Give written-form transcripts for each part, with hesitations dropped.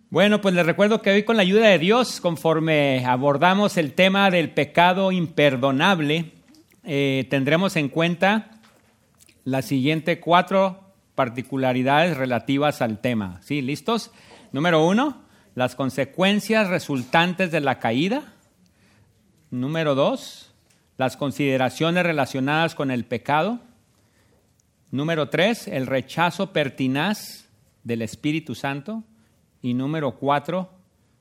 Bueno, pues les recuerdo que hoy con la ayuda de Dios, conforme abordamos el tema del pecado imperdonable, tendremos en cuenta las siguientes 4 particularidades relativas al tema. ¿Sí? ¿Listos? Número 1, las consecuencias resultantes de la caída. Número 2, las consideraciones relacionadas con el pecado. Número 3, el rechazo pertinaz del Espíritu Santo. Y número 4,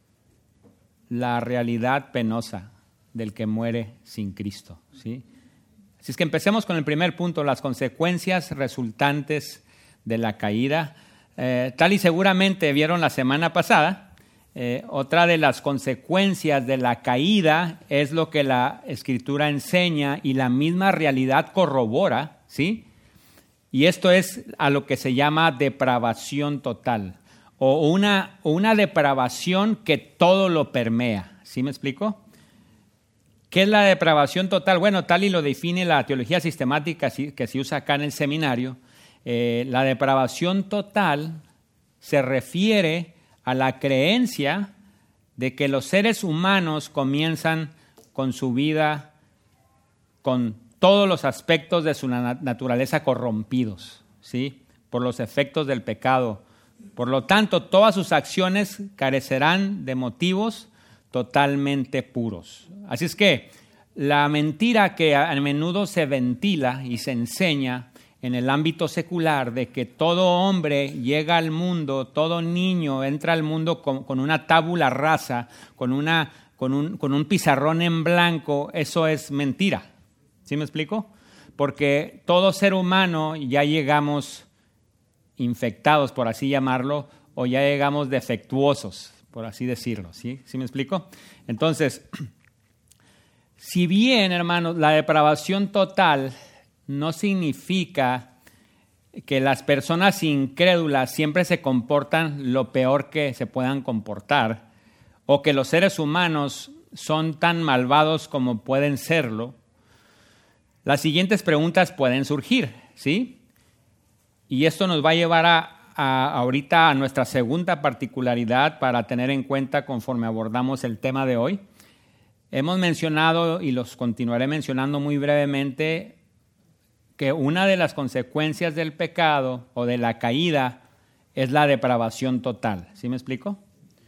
la realidad penosa del que muere sin Cristo. ¿Sí? Así es que empecemos con el primer punto, las consecuencias resultantes de la caída. Tal y seguramente vieron la semana pasada, otra de las consecuencias de la caída es lo que la Escritura enseña y la misma realidad corrobora, ¿sí? Y esto es a lo que se llama depravación total. O una depravación que todo lo permea. ¿Sí me explico? ¿Qué es la depravación total? Bueno, tal y lo define la teología sistemática que se usa acá en el seminario. La depravación total se refiere a la creencia de que los seres humanos comienzan con su vida con todos los aspectos de su naturaleza corrompidos, ¿sí? Por los efectos del pecado. Por lo tanto, todas sus acciones carecerán de motivos totalmente puros. Así es que la mentira que a menudo se ventila y se enseña en el ámbito secular de que todo hombre llega al mundo, todo niño entra al mundo con una tabula rasa, con un pizarrón en blanco, eso es mentira. ¿Sí me explico? Porque todo ser humano ya llegamos infectados, por así llamarlo, o ya llegamos defectuosos, por así decirlo. ¿Sí? ¿Sí me explico? Entonces, si bien, hermanos, la depravación total no significa que las personas incrédulas siempre se comportan lo peor que se puedan comportar, o que los seres humanos son tan malvados como pueden serlo, las siguientes preguntas pueden surgir, ¿sí? Y esto nos va a llevar ahorita a nuestra segunda particularidad para tener en cuenta conforme abordamos el tema de hoy. Hemos mencionado, y los continuaré mencionando muy brevemente, que una de las consecuencias del pecado o de la caída es la depravación total. ¿Sí me explico?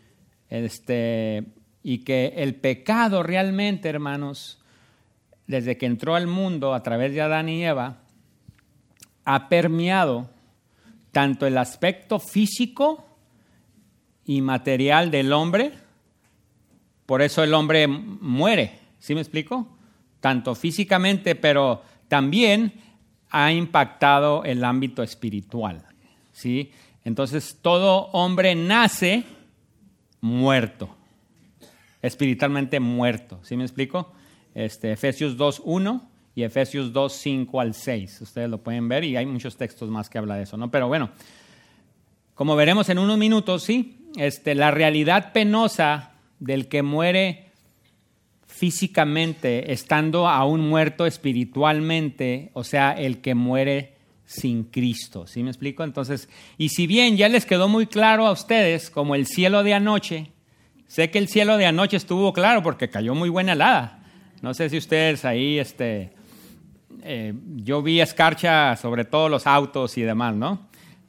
Y que el pecado realmente, hermanos, desde que entró al mundo a través de Adán y Eva, ha permeado tanto el aspecto físico y material del hombre, por eso el hombre muere, ¿sí me explico? Tanto físicamente, pero también ha impactado el ámbito espiritual, ¿sí? Entonces, todo hombre nace muerto, espiritualmente muerto, ¿sí me explico? Efesios 2:1 y Efesios 2:5 al 6. Ustedes lo pueden ver y hay muchos textos más que hablan de eso, ¿no? Pero bueno, como veremos en unos minutos, ¿sí? La realidad penosa del que muere físicamente, estando aún muerto espiritualmente, o sea, el que muere sin Cristo, ¿sí me explico? Entonces, y si bien ya les quedó muy claro a ustedes, como el cielo de anoche, sé que el cielo de anoche estuvo claro porque cayó muy buena helada. No sé si ustedes ahí, yo vi escarcha sobre todos los autos y demás, ¿no?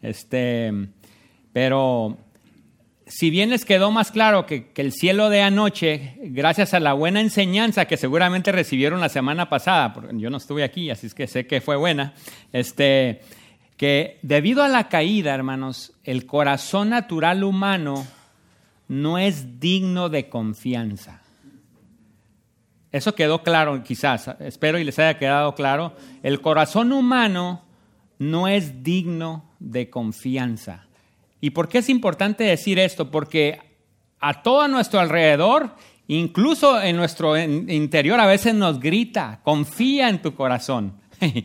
Pero si bien les quedó más claro que el cielo de anoche, gracias a la buena enseñanza que seguramente recibieron la semana pasada, porque yo no estuve aquí, así es que sé que fue buena, que debido a la caída, hermanos, el corazón natural humano no es digno de confianza. Eso quedó claro quizás, espero y les haya quedado claro. El corazón humano no es digno de confianza. ¿Y por qué es importante decir esto? Porque a todo nuestro alrededor, incluso en nuestro interior, a veces nos grita, confía en tu corazón.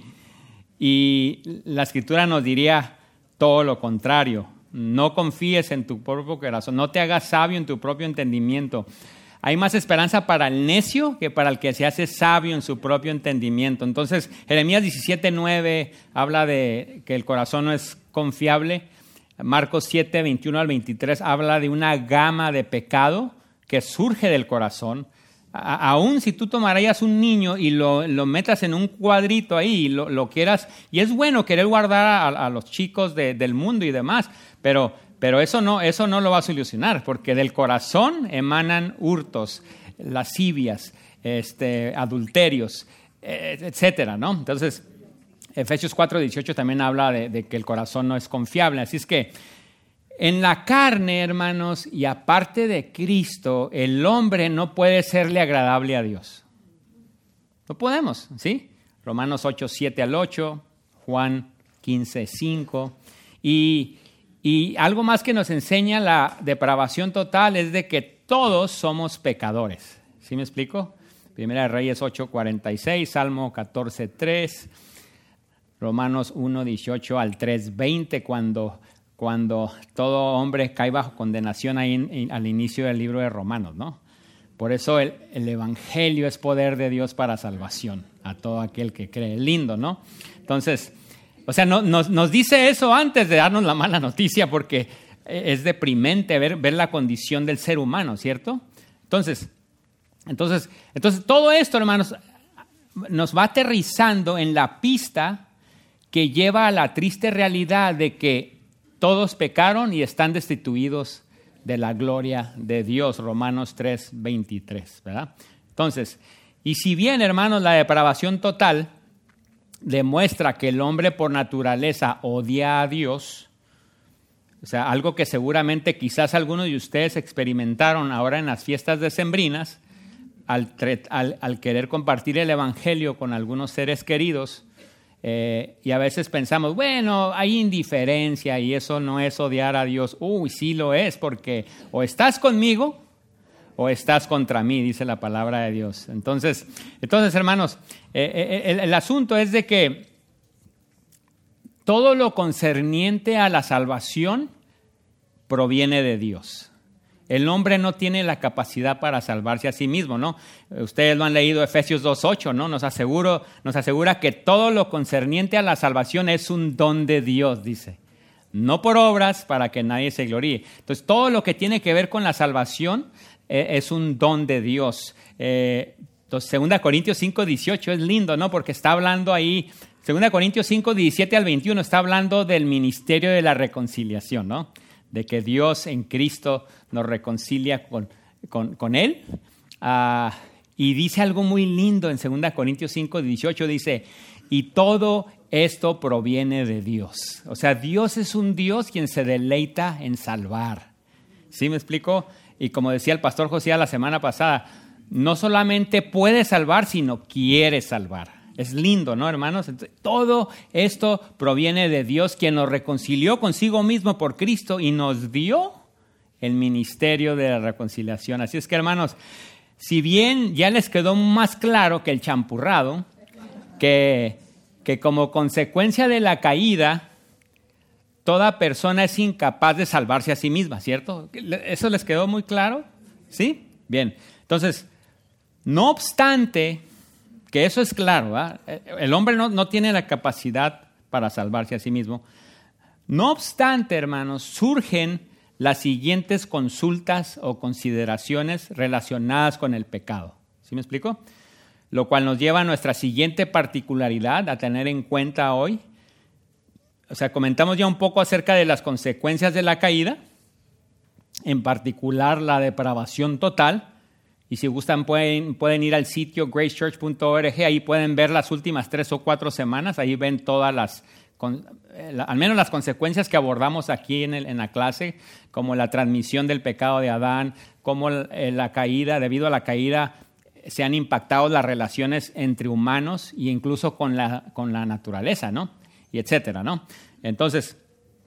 Y la Escritura nos diría todo lo contrario. No confíes en tu propio corazón, no te hagas sabio en tu propio entendimiento. Hay más esperanza para el necio que para el que se hace sabio en su propio entendimiento. Entonces, Jeremías 17:9 habla de que el corazón no es confiable. Marcos 7, 21 al 23, habla de una gama de pecado que surge del corazón. Aún si tú tomarías un niño y lo metas en un cuadrito ahí y lo quieras, y es bueno querer guardar a los chicos del mundo y demás, pero eso no lo va a solucionar, porque del corazón emanan hurtos, lascivias, adulterios, etcétera, ¿no? Entonces, Efesios 4:18 también habla de que el corazón no es confiable. Así es que en la carne, hermanos, y aparte de Cristo, el hombre no puede serle agradable a Dios. No podemos, ¿sí? Romanos 8:7 al 8, Juan 15:5. Y algo más que nos enseña la depravación total es de que todos somos pecadores. ¿Sí me explico? Primera de Reyes 8:46, Salmo 14:3, Romanos 1:18 al 3:20, cuando todo hombre cae bajo condenación ahí al inicio del libro de Romanos, ¿no? Por eso el evangelio es poder de Dios para salvación a todo aquel que cree. Lindo, ¿no? Entonces, o sea, nos dice eso antes de darnos la mala noticia, porque es deprimente ver la condición del ser humano, ¿cierto? Entonces, todo esto, hermanos, nos va aterrizando en la pista que lleva a la triste realidad de que todos pecaron y están destituidos de la gloria de Dios. Romanos 3:23, ¿verdad? Entonces, y si bien, hermanos, la depravación total demuestra que el hombre por naturaleza odia a Dios, o sea, algo que seguramente quizás algunos de ustedes experimentaron ahora en las fiestas decembrinas, al querer compartir el evangelio con algunos seres queridos, y a veces pensamos, bueno, hay indiferencia y eso no es odiar a Dios. Uy, sí lo es, porque o estás conmigo o estás contra mí, dice la palabra de Dios. Entonces hermanos, el asunto es de que todo lo concerniente a la salvación proviene de Dios. El hombre no tiene la capacidad para salvarse a sí mismo, ¿no? Ustedes lo han leído, Efesios 2:8, ¿no? Nos asegura que todo lo concerniente a la salvación es un don de Dios, dice. No por obras para que nadie se gloríe. Entonces, todo lo que tiene que ver con la salvación es un don de Dios. Entonces, 2 Corintios 5:18 es lindo, ¿no? Porque está hablando ahí, 2 Corintios 5:17 al 21 está hablando del ministerio de la reconciliación, ¿no? De que Dios en Cristo nos reconcilia con Él. Y dice algo muy lindo en 2 Corintios 5:18, dice, y todo esto proviene de Dios. O sea, Dios es un Dios quien se deleita en salvar. ¿Sí me explico? Y como decía el pastor José la semana pasada, no solamente puede salvar, sino quiere salvar. Es lindo, ¿no, hermanos? Entonces, todo esto proviene de Dios, quien nos reconcilió consigo mismo por Cristo y nos dio el ministerio de la reconciliación. Así es que, hermanos, si bien ya les quedó más claro que el champurrado, que como consecuencia de la caída, toda persona es incapaz de salvarse a sí misma, ¿cierto? ¿Eso les quedó muy claro? ¿Sí? Bien. Entonces, no obstante, que eso es claro, ¿verdad? El hombre no tiene la capacidad para salvarse a sí mismo. No obstante, hermanos, surgen las siguientes consultas o consideraciones relacionadas con el pecado. ¿Sí me explico? Lo cual nos lleva a nuestra siguiente particularidad a tener en cuenta hoy. O sea, comentamos ya un poco acerca de las consecuencias de la caída, en particular la depravación total. Y si gustan pueden ir al sitio gracechurch.org, ahí pueden ver las últimas 3 o 4 semanas, ahí ven todas al menos las consecuencias que abordamos aquí en la clase, como la transmisión del pecado de Adán, como la caída, debido a la caída se han impactado las relaciones entre humanos e incluso con la naturaleza, ¿no? Y etcétera, ¿no? Entonces,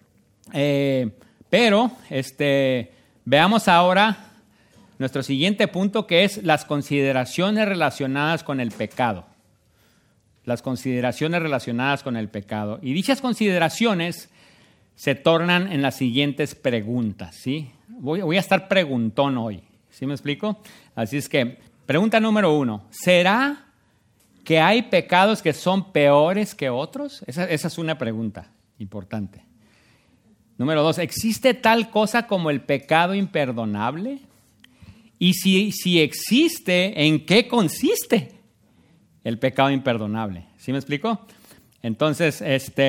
veamos ahora nuestro siguiente punto, que es las consideraciones relacionadas con el pecado. Las consideraciones relacionadas con el pecado. Y dichas consideraciones se tornan en las siguientes preguntas, ¿sí? Voy a estar preguntón hoy, ¿sí me explico? Así es que, pregunta número 1, ¿será que hay pecados que son peores que otros? Esa es una pregunta importante. Número 2, ¿existe tal cosa como el pecado imperdonable? Y si existe, ¿en qué consiste el pecado imperdonable? ¿Sí me explico? Entonces,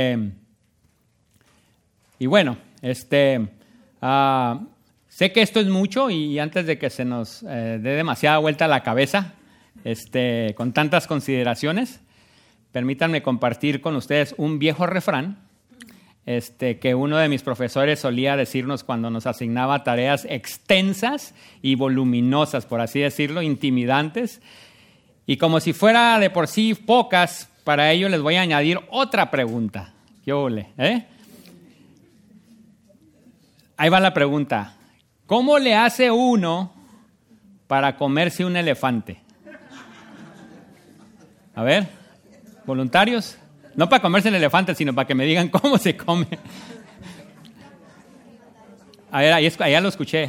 y bueno, sé que esto es mucho y antes de que se nos dé demasiada vuelta a la cabeza, con tantas consideraciones, permítanme compartir con ustedes un viejo refrán que uno de mis profesores solía decirnos cuando nos asignaba tareas extensas y voluminosas, por así decirlo, intimidantes. Y como si fuera de por sí pocas, para ello les voy a añadir otra pregunta. ¿Qué ole? Ahí va la pregunta. ¿Cómo le hace uno para comerse un elefante? A ver, ¿voluntarios? No para comerse el elefante, sino para que me digan cómo se come. A ver, allá lo escuché.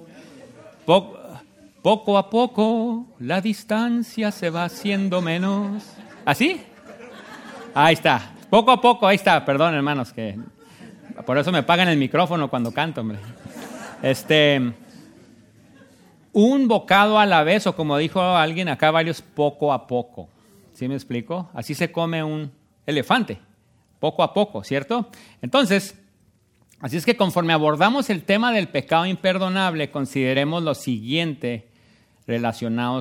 Poco a poco la distancia se va haciendo menos. ¿Así? Ahí está. Poco a poco, ahí está. Perdón, hermanos, que por eso me pagan el micrófono cuando canto, hombre. Un bocado a la vez, o como dijo alguien acá, varios poco a poco. ¿Sí me explico? Así se come un elefante, poco a poco, ¿cierto? Entonces, así es que conforme abordamos el tema del pecado imperdonable, consideremos lo siguiente relacionado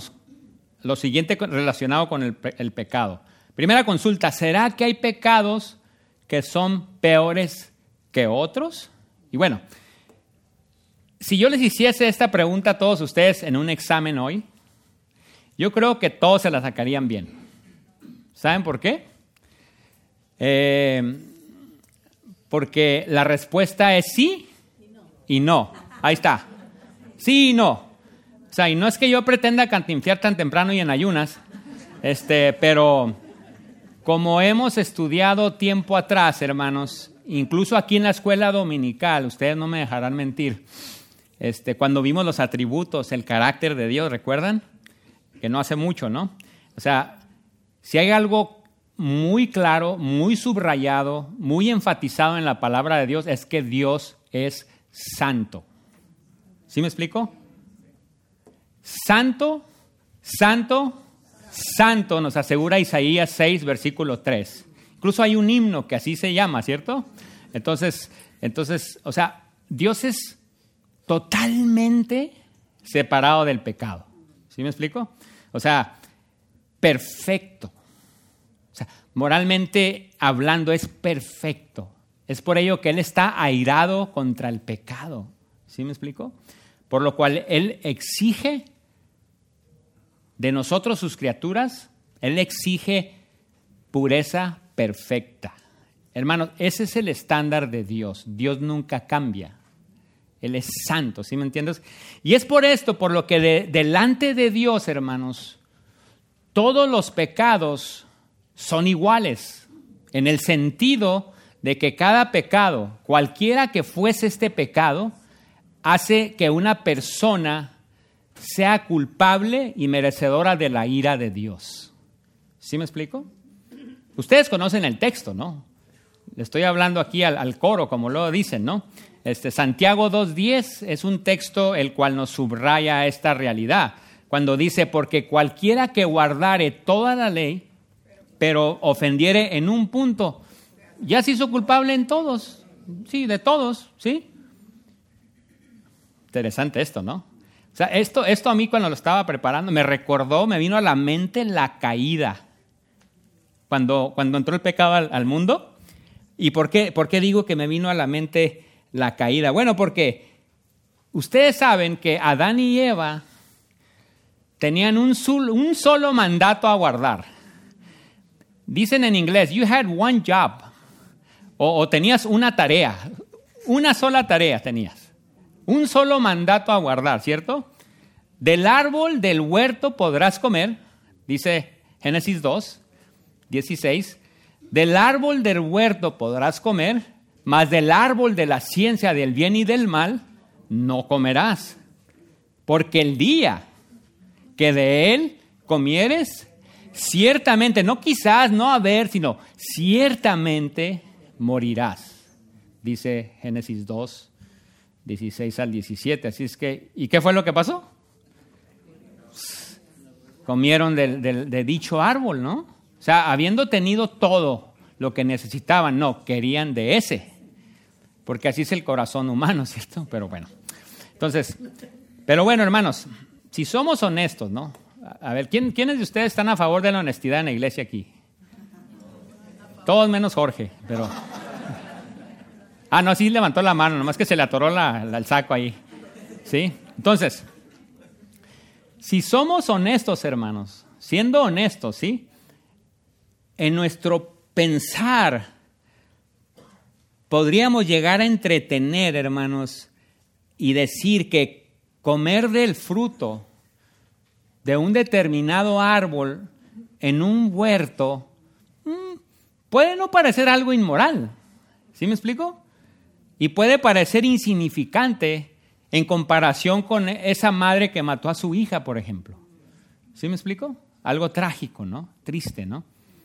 con el pecado. Primera consulta, ¿será que hay pecados que son peores que otros? Y bueno, si yo les hiciese esta pregunta a todos ustedes en un examen hoy, yo creo que todos se la sacarían bien. ¿Saben por qué? Porque la respuesta es sí y no. Ahí está. Sí y no. O sea, y no es que yo pretenda cantinflear tan temprano y en ayunas, pero como hemos estudiado tiempo atrás, hermanos, incluso aquí en la escuela dominical, ustedes no me dejarán mentir, cuando vimos los atributos, el carácter de Dios, ¿recuerdan? Que no hace mucho, ¿no? O sea, si hay algo muy claro, muy subrayado, muy enfatizado en la palabra de Dios, es que Dios es santo. ¿Sí me explico? Santo, santo, santo, nos asegura Isaías 6, versículo 3. Incluso hay un himno que así se llama, ¿cierto? Entonces, o sea, Dios es totalmente separado del pecado. ¿Sí me explico? O sea, perfecto. O sea, moralmente hablando es perfecto. Es por ello que Él está airado contra el pecado. ¿Sí me explico? Por lo cual Él exige de nosotros, sus criaturas, Él exige pureza perfecta. Hermanos, ese es el estándar de Dios. Dios nunca cambia. Él es santo, ¿sí me entiendes? Y es por esto, por lo que delante de Dios, hermanos, todos los pecados son iguales, en el sentido de que cada pecado, cualquiera que fuese este pecado, hace que una persona sea culpable y merecedora de la ira de Dios. ¿Sí me explico? Ustedes conocen el texto, ¿no? Le estoy hablando aquí al coro, como lo dicen, ¿no? Santiago 2:10 es un texto el cual nos subraya esta realidad. Cuando dice, porque cualquiera que guardare toda la ley, pero ofendiere en un punto, ya se hizo culpable en todos. Sí, de todos, ¿sí? Interesante esto, ¿no? O sea, esto a mí cuando lo estaba preparando me vino a la mente la caída. Cuando entró el pecado al mundo. ¿Y por qué digo que me vino a la mente la caída? Bueno, porque ustedes saben que Adán y Eva tenían un solo mandato a guardar. Dicen en inglés, you had one job. O tenías una tarea. Una sola tarea tenías. Un solo mandato a guardar, ¿cierto? Del árbol del huerto podrás comer, dice Génesis 2:16. Del árbol del huerto podrás comer, mas del árbol de la ciencia del bien y del mal no comerás. Porque el día que de él comieres, ciertamente, no quizás, no a ver, sino ciertamente morirás. dice Génesis 2, 16 al 17. Así es que, ¿y qué fue lo que pasó? Comieron de dicho árbol, ¿no? O sea, habiendo tenido todo lo que necesitaban, no, querían de ese. Porque así es el corazón humano, ¿cierto? Pero bueno. Entonces, pero bueno, hermanos, si somos honestos, ¿no? A ver, ¿quiénes de ustedes están a favor de la honestidad en la iglesia aquí? Todos menos Jorge, pero... Ah, no, sí levantó la mano, nomás que se le atoró el saco ahí. ¿Sí? Entonces, si somos honestos, hermanos, siendo honestos, ¿sí? En nuestro pensar podríamos llegar a entretener, hermanos, y decir que comer del fruto de un determinado árbol en un huerto puede no parecer algo inmoral. ¿Sí me explico? Y puede parecer insignificante en comparación con esa madre que mató a su hija, por ejemplo. ¿Sí me explico? Algo trágico, ¿no? Triste, ¿no?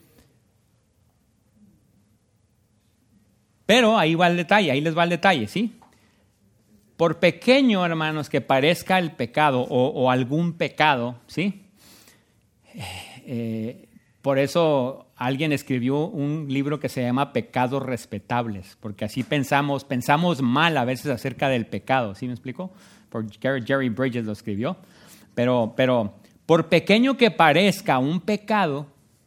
Pero ahí va el detalle, ahí les va el detalle, ¿sí? Por pequeño, hermanos, que parezca el pecado o algún pecado, ¿sí? Por eso alguien escribió un libro que se llama Pecados Respetables, porque así pensamos mal a veces acerca del pecado, ¿sí me explico? Por Jerry Bridges lo escribió. Pero por pequeño que parezca un pecado,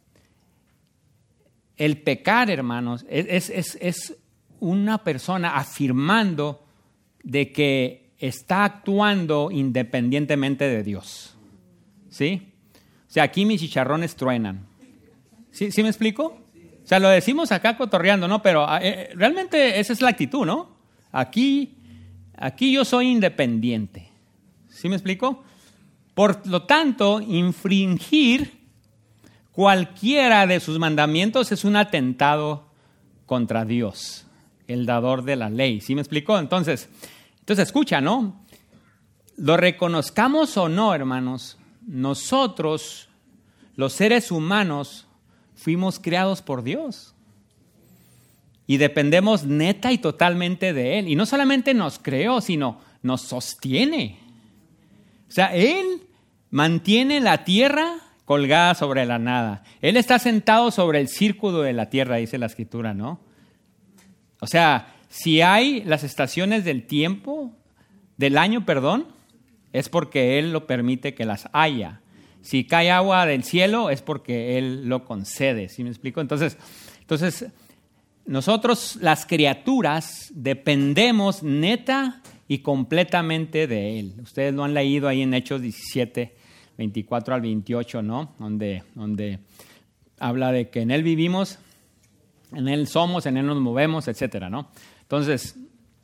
el pecar, hermanos, es una persona afirmando de que está actuando independientemente de Dios. ¿Sí? O sea, aquí mis chicharrones truenan. ¿Sí me explico? O sea, lo decimos acá cotorreando, ¿no? Pero realmente esa es la actitud, ¿no? Aquí yo soy independiente. ¿Sí me explico? Por lo tanto, infringir cualquiera de sus mandamientos es un atentado contra Dios, el dador de la ley. ¿Sí me explicó? Entonces escucha, ¿no? Lo reconozcamos o no, hermanos, nosotros, los seres humanos, fuimos creados por Dios. Y dependemos neta y totalmente de Él. Y no solamente nos creó, sino nos sostiene. O sea, Él mantiene la tierra colgada sobre la nada. Él está sentado sobre el círculo de la tierra, dice la Escritura, ¿no? O sea, si hay las estaciones del año, es porque Él lo permite que las haya. Si cae agua del cielo, es porque Él lo concede. ¿Sí me explico? Entonces, nosotros, las criaturas, dependemos neta y completamente de Él. Ustedes lo han leído ahí en Hechos 17, 24 al 28, ¿no? Donde habla de que en Él vivimos, en Él somos, en Él nos movemos, etcétera, ¿no? Entonces,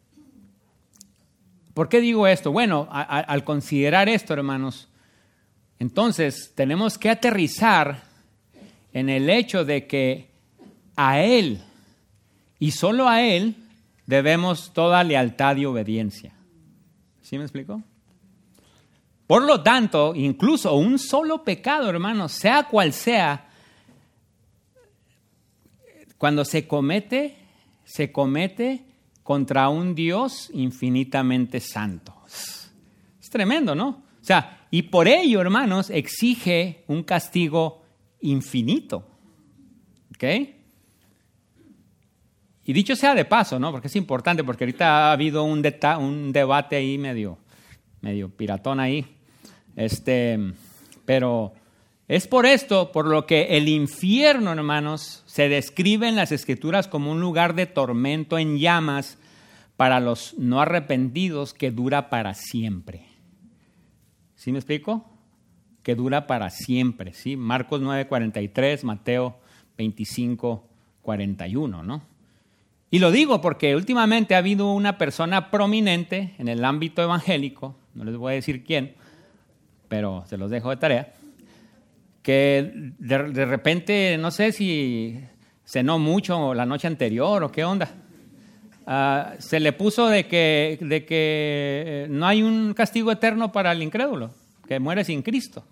¿por qué digo esto? Bueno, al considerar esto, hermanos, entonces tenemos que aterrizar en el hecho de que a Él y solo a Él debemos toda lealtad y obediencia. ¿Sí me explico? Por lo tanto, incluso un solo pecado, hermanos, sea cual sea, cuando se comete contra un Dios infinitamente santo. Es tremendo, ¿no? O sea, y por ello, hermanos, exige un castigo infinito. ¿Ok? Y dicho sea de paso, ¿no? Porque es importante, porque ahorita ha habido un debate ahí medio piratón ahí. Pero es por esto, por lo que el infierno, hermanos, se describe en las Escrituras como un lugar de tormento en llamas para los no arrepentidos que dura para siempre. ¿Sí me explico? Que dura para siempre, ¿sí? Marcos 9:43, Mateo 25:41, ¿no? Y lo digo porque últimamente ha habido una persona prominente en el ámbito evangélico, no les voy a decir quién, pero se los dejo de tarea, que de repente, no sé si cenó mucho la noche anterior o qué onda, se le puso de que no hay un castigo eterno para el incrédulo, que muere sin Cristo.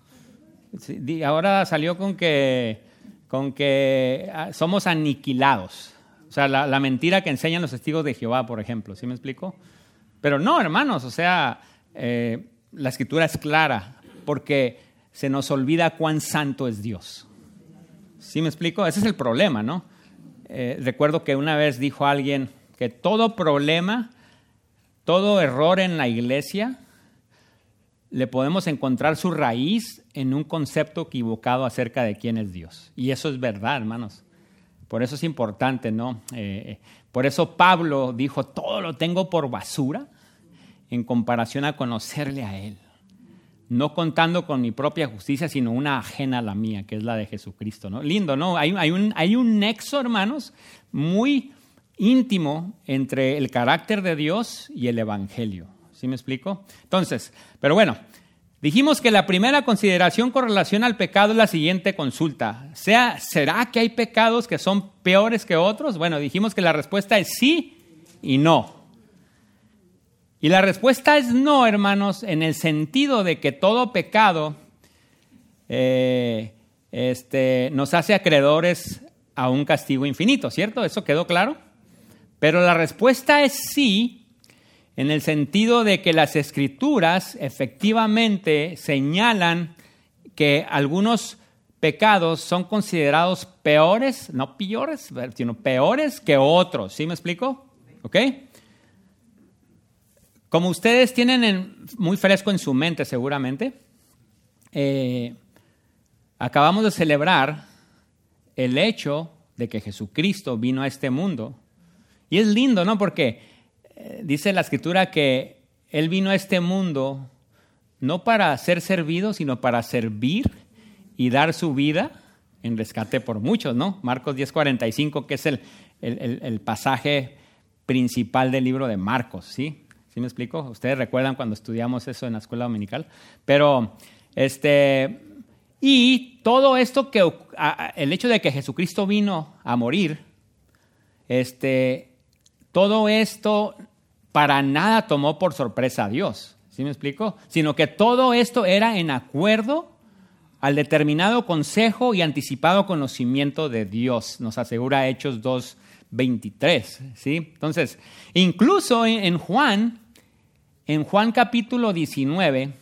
Ahora salió con que somos aniquilados, O sea, la mentira que enseñan los testigos de Jehová, por ejemplo. ¿Sí me explico? Pero no, hermanos, o sea, la Escritura es clara porque se nos olvida cuán santo es Dios. ¿Sí me explico? Ese es el problema, ¿no? Recuerdo que una vez dijo alguien que todo problema, todo error en la iglesia, le podemos encontrar su raíz en un concepto equivocado acerca de quién es Dios. Y eso es verdad, hermanos. Por eso es importante, ¿no? Por eso Pablo dijo, todo lo tengo por basura en comparación a conocerle a Él. No contando con mi propia justicia, sino una ajena a la mía, que es la de Jesucristo, ¿no? Lindo, ¿no? Hay un nexo, hermanos, muy íntimo entre el carácter de Dios y el Evangelio. ¿Sí me explico? Entonces, pero bueno, dijimos que la primera consideración con relación al pecado es la siguiente consulta. ¿Será que hay pecados que son peores que otros? Bueno, dijimos que la respuesta es sí y no. Y la respuesta es no, hermanos, en el sentido de que todo pecado nos hace acreedores a un castigo infinito, ¿cierto? ¿Eso quedó claro? Pero la respuesta es sí, en el sentido de que las Escrituras efectivamente señalan que algunos pecados son considerados peores, no peores, sino peores que otros. ¿Sí me explico? ¿Ok? Como ustedes tienen muy fresco en su mente seguramente, acabamos de celebrar el hecho de que Jesucristo vino a este mundo. Y es lindo, ¿no? Porque dice la Escritura que Él vino a este mundo no para ser servido, sino para servir y dar su vida en rescate por muchos, ¿no? Marcos 10:45, que es el pasaje principal del libro de Marcos, ¿sí? ¿Sí me explico? Ustedes recuerdan cuando estudiamos eso en la escuela dominical. Pero, y todo esto el hecho de que Jesucristo vino a morir, todo esto para nada tomó por sorpresa a Dios. ¿Sí me explico? Sino que todo esto era en acuerdo al determinado consejo y anticipado conocimiento de Dios, nos asegura Hechos 2:23, ¿sí? Entonces, incluso en Juan capítulo 19,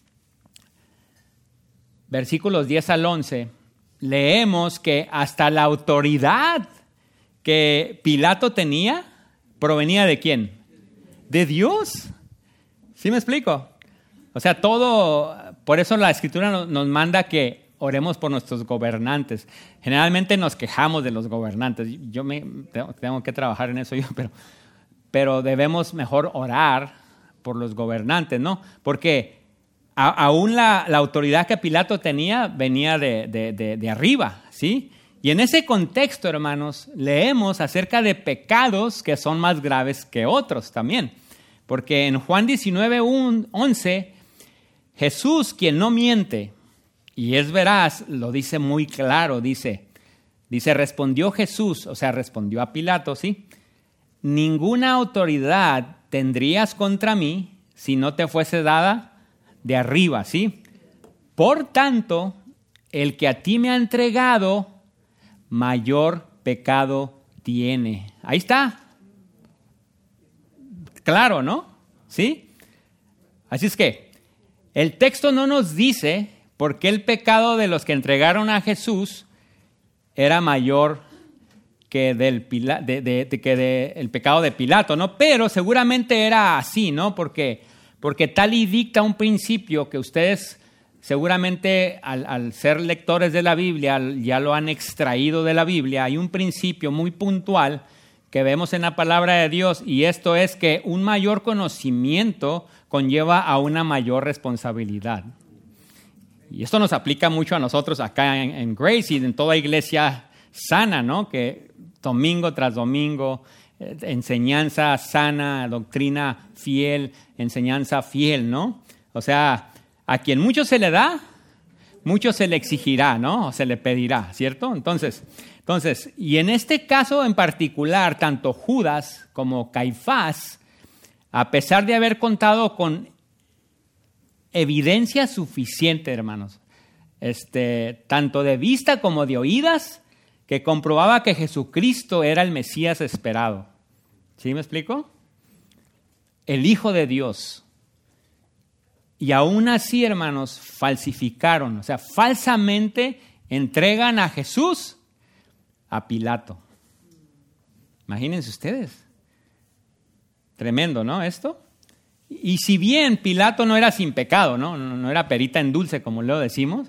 versículos 10 al 11, leemos que hasta la autoridad que Pilato tenía provenía ¿de quién? De Dios. ¿Sí me explico? O sea, todo, por eso la Escritura nos manda que oremos por nuestros gobernantes. Generalmente nos quejamos de los gobernantes. Yo tengo que trabajar en eso, pero debemos mejor orar por los gobernantes, ¿no? Porque aún la autoridad que Pilato tenía venía de arriba, ¿sí? Y en ese contexto, hermanos, leemos acerca de pecados que son más graves que otros también. Porque en Juan 19:11, Jesús, quien no miente y es veraz, lo dice muy claro, dice, respondió Jesús, o sea, respondió a Pilato, ¿sí? Ninguna autoridad tendrías contra mí si no te fuese dada de arriba, ¿sí? Por tanto, el que a ti me ha entregado, mayor pecado tiene. Ahí está. Claro, ¿no? ¿Sí? Así es que el texto no nos dice por qué el pecado de los que entregaron a Jesús era mayor que el pecado de Pilato, ¿no? Pero seguramente era así, ¿no? Porque tal y dicta un principio que ustedes seguramente al ser lectores de la Biblia ya lo han extraído de la Biblia. Hay un principio muy puntual que vemos en la palabra de Dios, y esto es que un mayor conocimiento conlleva a una mayor responsabilidad. Y esto nos aplica mucho a nosotros acá en Grace y en toda iglesia sana, ¿no? Que domingo tras domingo, enseñanza sana, doctrina fiel, enseñanza fiel, ¿no? O sea, a quien mucho se le da, mucho se le exigirá, ¿no? O se le pedirá, ¿cierto? Entonces, y en este caso en particular, tanto Judas como Caifás, a pesar de haber contado con evidencia suficiente, hermanos, tanto de vista como de oídas, que comprobaba que Jesucristo era el Mesías esperado. ¿Sí me explico? El Hijo de Dios. Y aún así, hermanos, falsificaron, o sea, falsamente entregan a Jesús a Pilato. Imagínense ustedes. Tremendo, ¿no? Esto. Y si bien Pilato no era sin pecado, no era perita en dulce, como lo decimos,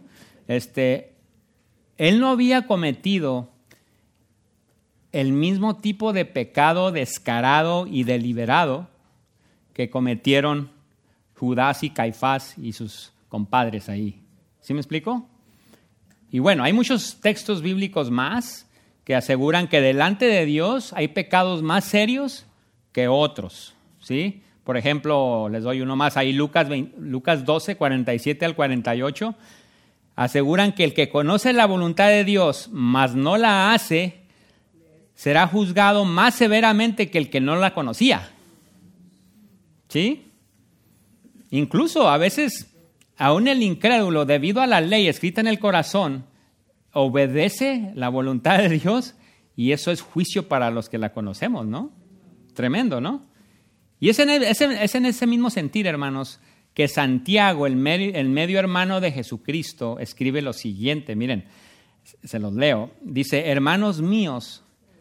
él no había cometido el mismo tipo de pecado descarado y deliberado que cometieron Judas y Caifás y sus compadres ahí. ¿Sí me explico? Y bueno, hay muchos textos bíblicos más que aseguran que delante de Dios hay pecados más serios que otros, ¿sí? Por ejemplo, les doy uno más ahí, Lucas 12, 47 al 48. Aseguran que el que conoce la voluntad de Dios, mas no la hace, será juzgado más severamente que el que no la conocía. ¿Sí? Incluso a veces, aún el incrédulo, debido a la ley escrita en el corazón, obedece la voluntad de Dios y eso es juicio para los que la conocemos, ¿no? Tremendo, ¿no? Y es en ese mismo sentir, hermanos, que Santiago, el medio hermano de Jesucristo, escribe lo siguiente. Miren, se los leo. Dice, hermanos míos,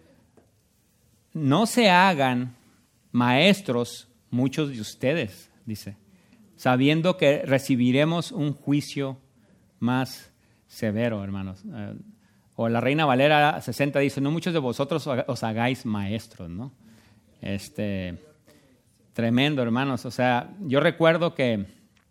no se hagan maestros muchos de ustedes, dice, sabiendo que recibiremos un juicio más severo, hermanos. O la Reina Valera 60 dice, no muchos de vosotros os hagáis maestros, ¿no? Tremendo, hermanos. O sea, yo recuerdo que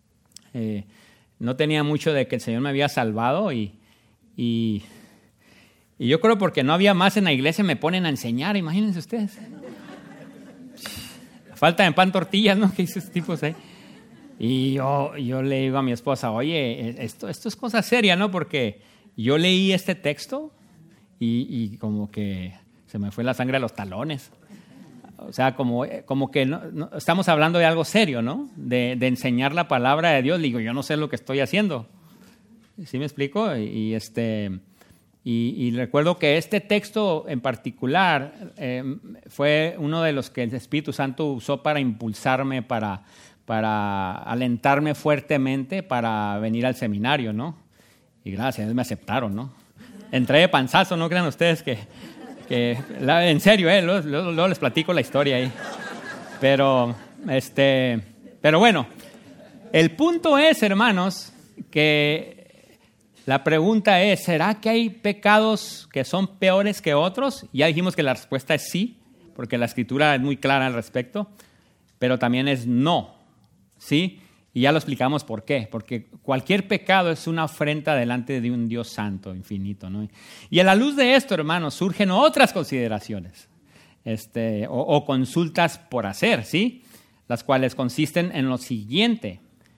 no tenía mucho de que el Señor me había salvado y yo creo porque no había más en la iglesia me ponen a enseñar, imagínense ustedes. Falta de pan, tortillas, ¿no? Que esos tipos ahí. Y yo le digo a mi esposa, oye, esto es cosa seria, ¿no? Porque yo leí este texto y como que se me fue la sangre a los talones. O sea, como que no, estamos hablando de algo serio, ¿no? De enseñar la palabra de Dios. Le digo, yo no sé lo que estoy haciendo. ¿Sí me explico? Y recuerdo que este texto en particular fue uno de los que el Espíritu Santo usó para impulsarme, para alentarme fuertemente para venir al seminario, ¿no? Y gracias, me aceptaron, ¿no? Entré de panzazo, no crean ustedes que en serio, luego les platico la historia ahí. Pero bueno, el punto es, hermanos, que la pregunta es, ¿será que hay pecados que son peores que otros? Ya dijimos que la respuesta es sí, porque la Escritura es muy clara al respecto, pero también es no, ¿sí? Y ya lo explicamos por qué. Porque cualquier pecado es una afrenta delante de un Dios santo, infinito, ¿no? Y a la luz de esto, hermanos, surgen otras consideraciones o consultas por hacer, ¿sí? Las cuales consisten en lo siguiente.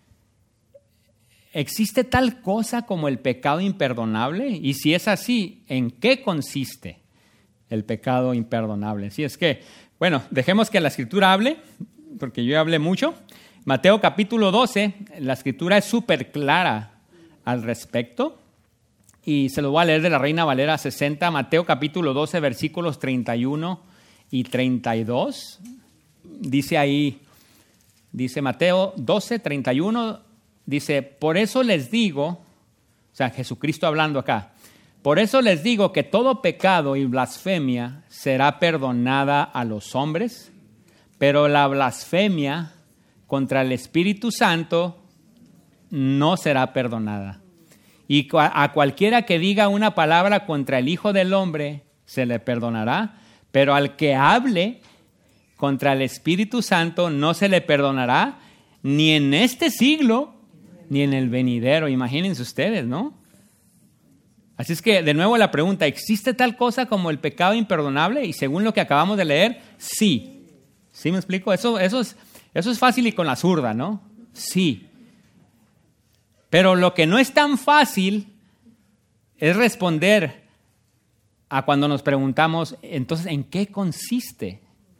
¿Existe tal cosa como el pecado imperdonable? Y si es así, ¿en qué consiste el pecado imperdonable? Si es que, bueno, dejemos que la Escritura hable, porque yo hablé mucho. Mateo capítulo 12, la Escritura es súper clara al respecto. Y se lo voy a leer de la Reina Valera 60, Mateo capítulo 12, versículos 31 y 32. Dice ahí, dice Mateo 12, 31, dice, por eso les digo, o sea, Jesucristo hablando acá, por eso les digo que todo pecado y blasfemia será perdonada a los hombres, pero la blasfemia contra el Espíritu Santo no será perdonada. Y a cualquiera que diga una palabra contra el Hijo del Hombre se le perdonará, pero al que hable contra el Espíritu Santo no se le perdonará ni en este siglo ni en el venidero. Imagínense ustedes, ¿no? Así es que, de nuevo la pregunta, ¿existe tal cosa como el pecado imperdonable? Y según lo que acabamos de leer, sí. ¿Sí me explico? Eso es fácil y con la zurda, ¿no? Sí. Pero lo que no es tan fácil es responder a cuando nos preguntamos, entonces, ¿en qué consiste?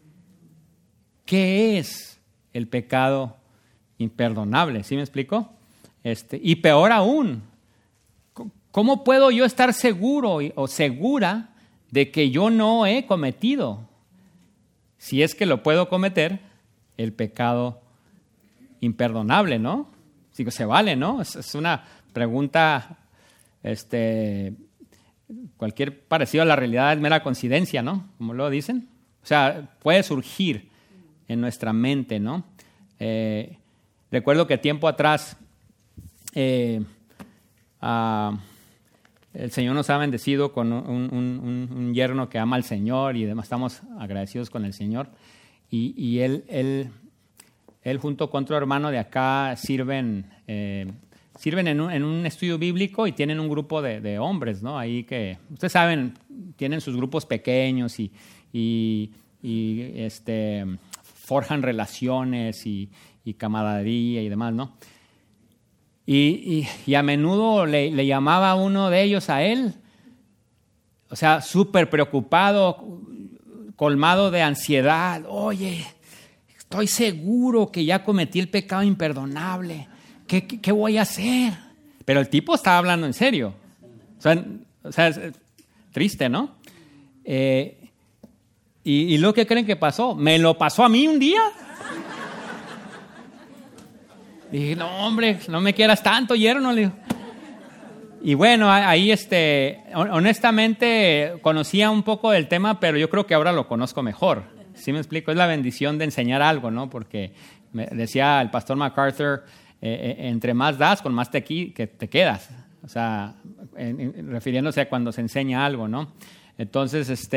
¿Qué es el pecado imperdonable? ¿Sí me explico? Y peor aún, ¿cómo puedo yo estar seguro o segura de que yo no he cometido, si es que lo puedo cometer, el pecado imperdonable, ¿no? Digo, se vale, ¿no? Es una pregunta, cualquier parecido a la realidad es mera coincidencia, ¿no? Como lo dicen. O sea, puede surgir en nuestra mente, ¿no? Recuerdo que tiempo atrás el Señor nos ha bendecido con un yerno que ama al Señor y además estamos agradecidos con el Señor. Y él junto con otro hermano de acá sirven en un estudio bíblico y tienen un grupo de hombres, ¿no? Ahí que, ustedes saben, tienen sus grupos pequeños y forjan relaciones y camaradería y demás, ¿no? Y a menudo le llamaba uno de ellos a él, o sea, súper preocupado, colmado de ansiedad. Oye, estoy seguro que ya cometí el pecado imperdonable. ¿Qué voy a hacer? Pero el tipo estaba hablando en serio. O sea es triste, ¿no? ¿Y lo que creen que pasó? ¿Me lo pasó a mí un día? Dije, no, hombre, no me quieras tanto, yerno. Le digo. Y bueno, ahí honestamente conocía un poco del tema, pero yo creo que ahora lo conozco mejor. ¿Sí me explico? Es la bendición de enseñar algo, ¿no? Porque me decía el pastor MacArthur, entre más das, con más te quedas. O sea, refiriéndose a cuando se enseña algo, ¿no? Entonces,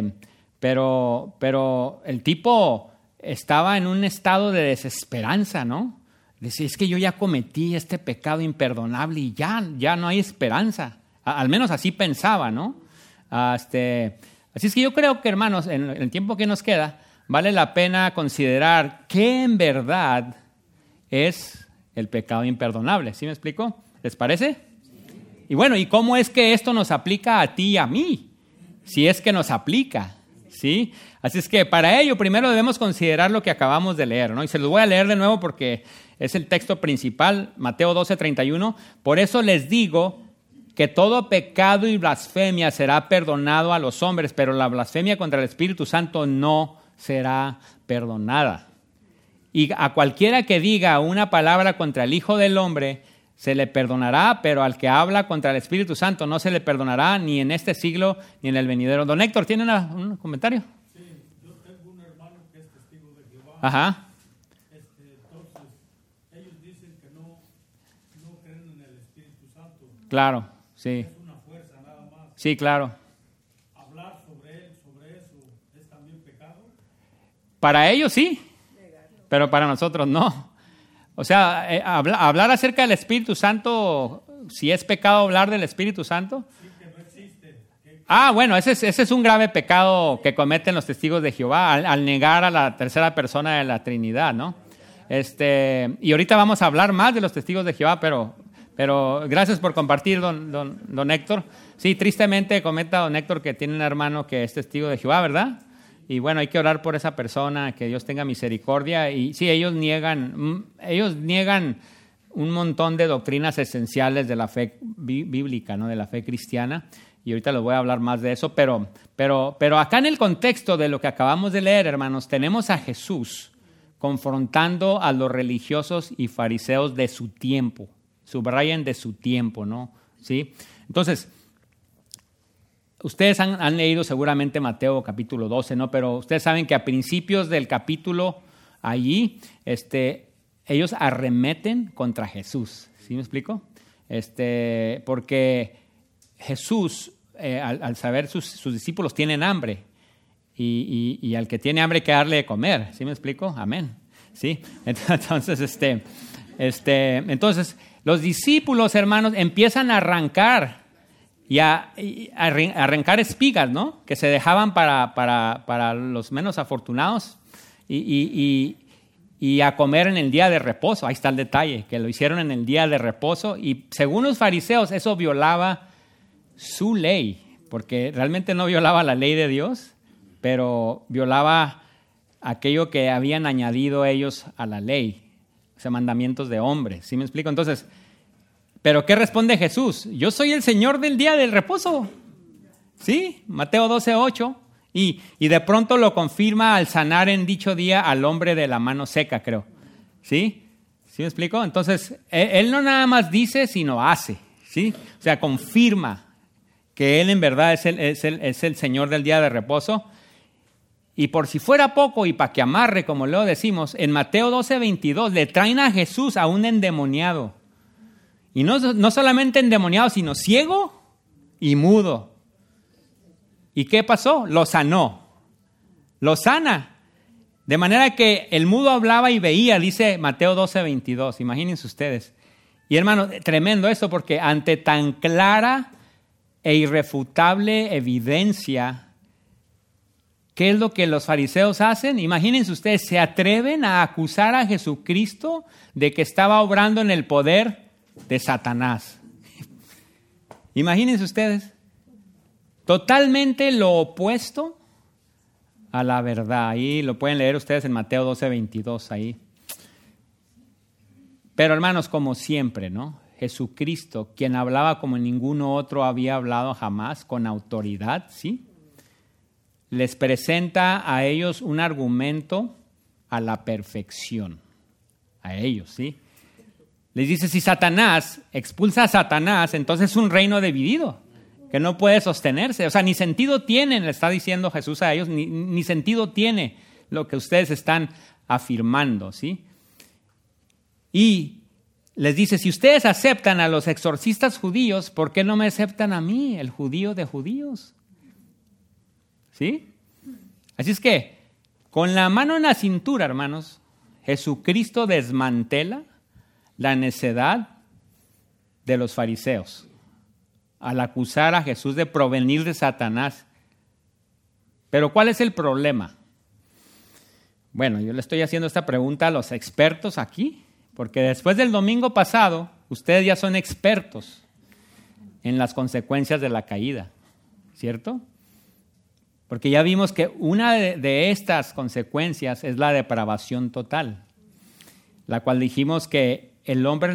pero el tipo estaba en un estado de desesperanza, ¿no? Decía, es que yo ya cometí este pecado imperdonable y ya no hay esperanza. Al menos así pensaba, ¿no? Así es que yo creo que, hermanos, en el tiempo que nos queda, vale la pena considerar qué en verdad es el pecado imperdonable. ¿Sí me explico? ¿Les parece? Y bueno, ¿y cómo es que esto nos aplica a ti y a mí? Si es que nos aplica, ¿sí? Así es que para ello primero debemos considerar lo que acabamos de leer, ¿no? Y se los voy a leer de nuevo porque es el texto principal, Mateo 12:31. Por eso les digo que todo pecado y blasfemia será perdonado a los hombres, pero la blasfemia contra el Espíritu Santo no será perdonada. Y a cualquiera que diga una palabra contra el Hijo del Hombre se le perdonará, pero al que habla contra el Espíritu Santo no se le perdonará ni en este siglo ni en el venidero. Don Héctor, ¿tiene un comentario? Sí, yo tengo un hermano que es testigo de Jehová. Ajá. Entonces, ellos dicen que no creen en el Espíritu Santo. Claro, sí. Es una fuerza nada más. Sí, claro. Hablar sobre eso, ¿es también pecado? Para ellos sí, pero para nosotros no. O sea, hablar acerca del Espíritu Santo, si es pecado hablar del Espíritu Santo. Sí, que no existe. Bueno, ese es un grave pecado que cometen los testigos de Jehová al negar a la tercera persona de la Trinidad, ¿no? Y ahorita vamos a hablar más de los testigos de Jehová, pero gracias por compartir, don Héctor. Sí, tristemente comenta don Héctor que tiene un hermano que es testigo de Jehová, ¿verdad? Y bueno, hay que orar por esa persona, que Dios tenga misericordia. Y sí, ellos niegan un montón de doctrinas esenciales de la fe bíblica, ¿no? De la fe cristiana. Y ahorita les voy a hablar más de eso. Pero acá en el contexto de lo que acabamos de leer, hermanos, tenemos a Jesús confrontando a los religiosos y fariseos de su tiempo. Subrayen de su tiempo, ¿no? ¿Sí? Entonces, ustedes han leído seguramente Mateo capítulo 12, ¿no? Pero ustedes saben que a principios del capítulo allí, ellos arremeten contra Jesús. ¿Sí me explico? Porque Jesús, al saber sus discípulos tienen hambre y al que tiene hambre hay que darle de comer. ¿Sí me explico? Amén. ¿Sí? Entonces, los discípulos, hermanos, empiezan a arrancar y arrancar espigas, ¿no? Que se dejaban para los menos afortunados y a comer en el día de reposo. Ahí está el detalle, que lo hicieron en el día de reposo y según los fariseos eso violaba su ley, porque realmente no violaba la ley de Dios, pero violaba aquello que habían añadido ellos a la ley, o sea, mandamientos de hombres. ¿Sí me explico? Entonces, ¿pero qué responde Jesús? Yo soy el Señor del día del reposo. ¿Sí? Mateo 12:8. Y de pronto lo confirma al sanar en dicho día al hombre de la mano seca, creo. ¿Sí? ¿Sí me explico? Entonces, él no nada más dice, sino hace. ¿Sí? O sea, confirma que él en verdad es el Señor del día de reposo. Y por si fuera poco, y para que amarre, como luego decimos, en Mateo 12:22 le traen a Jesús a un endemoniado. Y no solamente endemoniado, sino ciego y mudo. ¿Y qué pasó? Lo sanó. Lo sana. De manera que el mudo hablaba y veía, dice Mateo 12:22. Imagínense ustedes. Y hermano, tremendo esto, porque ante tan clara e irrefutable evidencia, ¿qué es lo que los fariseos hacen? Imagínense ustedes, se atreven a acusar a Jesucristo de que estaba obrando en el poder de Satanás. Imagínense ustedes. Totalmente lo opuesto a la verdad. Ahí lo pueden leer ustedes en Mateo 12:22 ahí. Pero hermanos, como siempre, ¿no? Jesucristo, quien hablaba como ninguno otro había hablado jamás, con autoridad, ¿sí? Les presenta a ellos un argumento a la perfección. A ellos, ¿sí? Les dice, si Satanás expulsa a Satanás, entonces es un reino dividido que no puede sostenerse. O sea, ni sentido tiene, le está diciendo Jesús a ellos, ni sentido tiene lo que ustedes están afirmando, ¿sí? Y les dice, si ustedes aceptan a los exorcistas judíos, ¿por qué no me aceptan a mí, el judío de judíos? ¿Sí? Así es que, con la mano en la cintura, hermanos, Jesucristo desmantela la necedad de los fariseos al acusar a Jesús de provenir de Satanás. Pero ¿cuál es el problema? Bueno, yo le estoy haciendo esta pregunta a los expertos aquí, porque después del domingo pasado, ustedes ya son expertos en las consecuencias de la caída, ¿cierto? Porque ya vimos que una de estas consecuencias es la depravación total, la cual dijimos que el hombre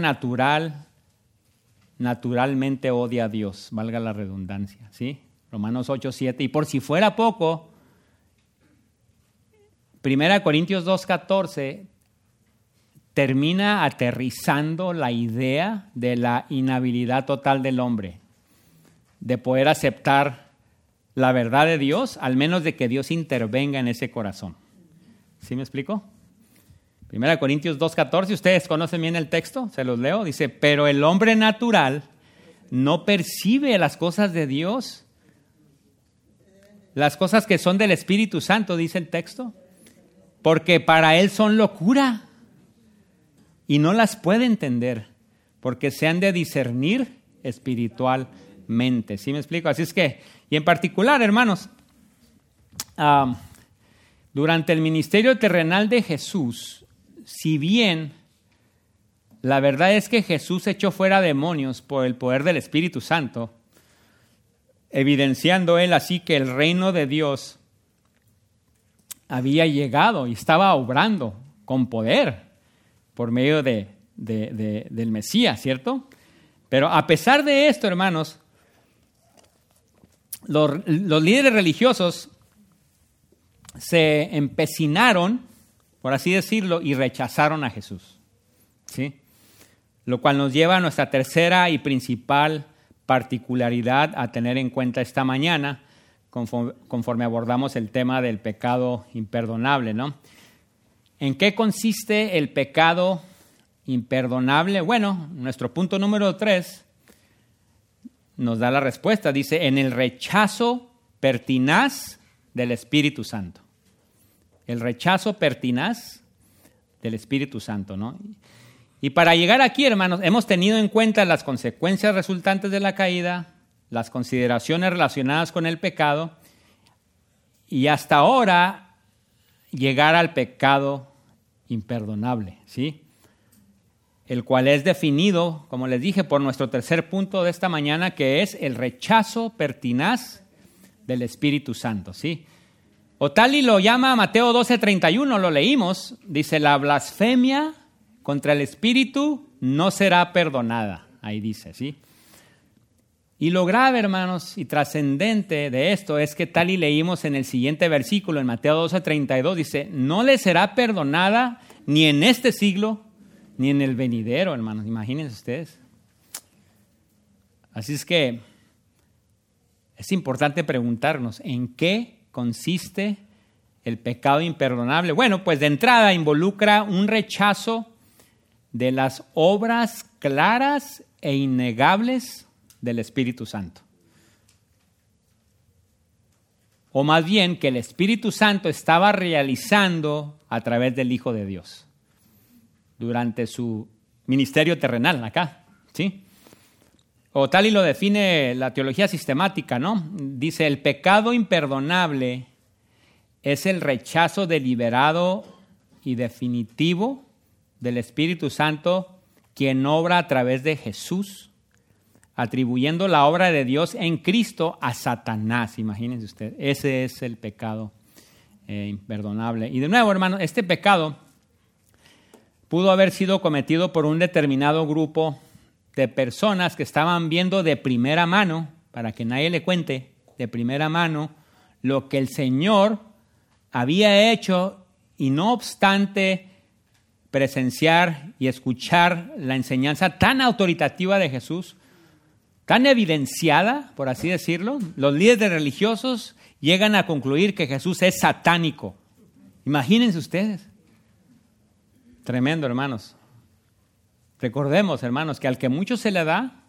naturalmente odia a Dios, valga la redundancia, ¿sí? Romanos 8:7. Y por si fuera poco, 1 Corintios 2:14 termina aterrizando la idea de la inhabilidad total del hombre, de poder aceptar la verdad de Dios, al menos de que Dios intervenga en ese corazón. ¿Sí me explico? 1 Corintios 2:14, ustedes conocen bien el texto, se los leo, dice, pero el hombre natural no percibe las cosas de Dios, las cosas que son del Espíritu Santo, dice el texto, porque para él son locura y no las puede entender, porque se han de discernir espiritualmente. ¿Sí me explico? Así es que, y en particular, hermanos, durante el ministerio terrenal de Jesús, si bien la verdad es que Jesús echó fuera demonios por el poder del Espíritu Santo, evidenciando él así que el reino de Dios había llegado y estaba obrando con poder por medio del Mesías, ¿cierto? Pero a pesar de esto, hermanos, los líderes religiosos se empecinaron, por así decirlo, y rechazaron a Jesús, ¿sí? Lo cual nos lleva a nuestra tercera y principal particularidad a tener en cuenta esta mañana, conforme abordamos el tema del pecado imperdonable, ¿no? ¿En qué consiste el pecado imperdonable? Bueno, nuestro punto número 3 nos da la respuesta. Dice, en el rechazo pertinaz del Espíritu Santo. El rechazo pertinaz del Espíritu Santo, ¿no? Y para llegar aquí, hermanos, hemos tenido en cuenta las consecuencias resultantes de la caída, las consideraciones relacionadas con el pecado, y hasta ahora llegar al pecado imperdonable, ¿sí? El cual es definido, como les dije, por nuestro tercer punto de esta mañana, que es el rechazo pertinaz del Espíritu Santo, ¿sí? Otali lo llama Mateo 12:31, lo leímos, dice, la blasfemia contra el Espíritu no será perdonada, ahí dice, ¿sí? Y lo grave, hermanos, y trascendente de esto es que tal y leímos en el siguiente versículo, en Mateo 12:32, dice, no le será perdonada ni en este siglo, ni en el venidero, hermanos. Imagínense ustedes. Así es que es importante preguntarnos, ¿en qué consiste el pecado imperdonable? Bueno, pues de entrada involucra un rechazo de las obras claras e innegables del Espíritu Santo. O más bien que el Espíritu Santo estaba realizando a través del Hijo de Dios durante su ministerio terrenal acá, ¿sí? O tal y lo define la teología sistemática, ¿no? Dice, el pecado imperdonable es el rechazo deliberado y definitivo del Espíritu Santo, quien obra a través de Jesús, atribuyendo la obra de Dios en Cristo a Satanás. Imagínense usted, ese es el pecado imperdonable. Y de nuevo, hermano, este pecado pudo haber sido cometido por un determinado grupo de personas que estaban viendo de primera mano, para que nadie le cuente, de primera mano, lo que el Señor había hecho, y no obstante presenciar y escuchar la enseñanza tan autoritativa de Jesús, tan evidenciada, por así decirlo, los líderes religiosos llegan a concluir que Jesús es satánico. Imagínense ustedes. Tremendo, hermanos. Recordemos, hermanos, que al que mucho se le da,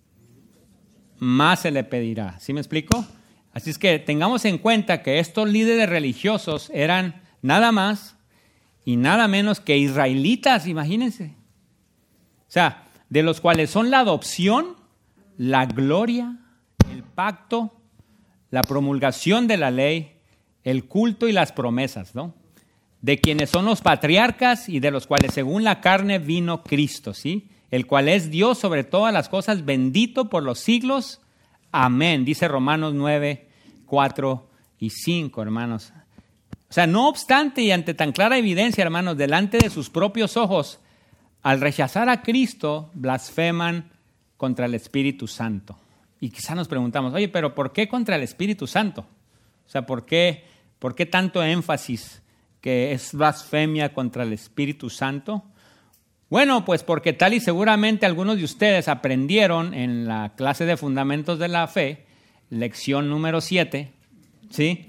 más se le pedirá. ¿Sí me explico? Así es que tengamos en cuenta que estos líderes religiosos eran nada más y nada menos que israelitas, imagínense. O sea, de los cuales son la adopción, la gloria, el pacto, la promulgación de la ley, el culto y las promesas, ¿no? De quienes son los patriarcas y de los cuales según la carne vino Cristo, ¿sí? El cual es Dios sobre todas las cosas, bendito por los siglos. Amén, dice Romanos 9, 4 y 5, hermanos. O sea, no obstante y ante tan clara evidencia, hermanos, delante de sus propios ojos, al rechazar a Cristo, blasfeman contra el Espíritu Santo. Y quizá nos preguntamos, oye, pero ¿por qué contra el Espíritu Santo? O sea, ¿por qué tanto énfasis que es blasfemia contra el Espíritu Santo? Bueno, pues porque tal y seguramente algunos de ustedes aprendieron en la clase de Fundamentos de la Fe, lección número 7, ¿sí?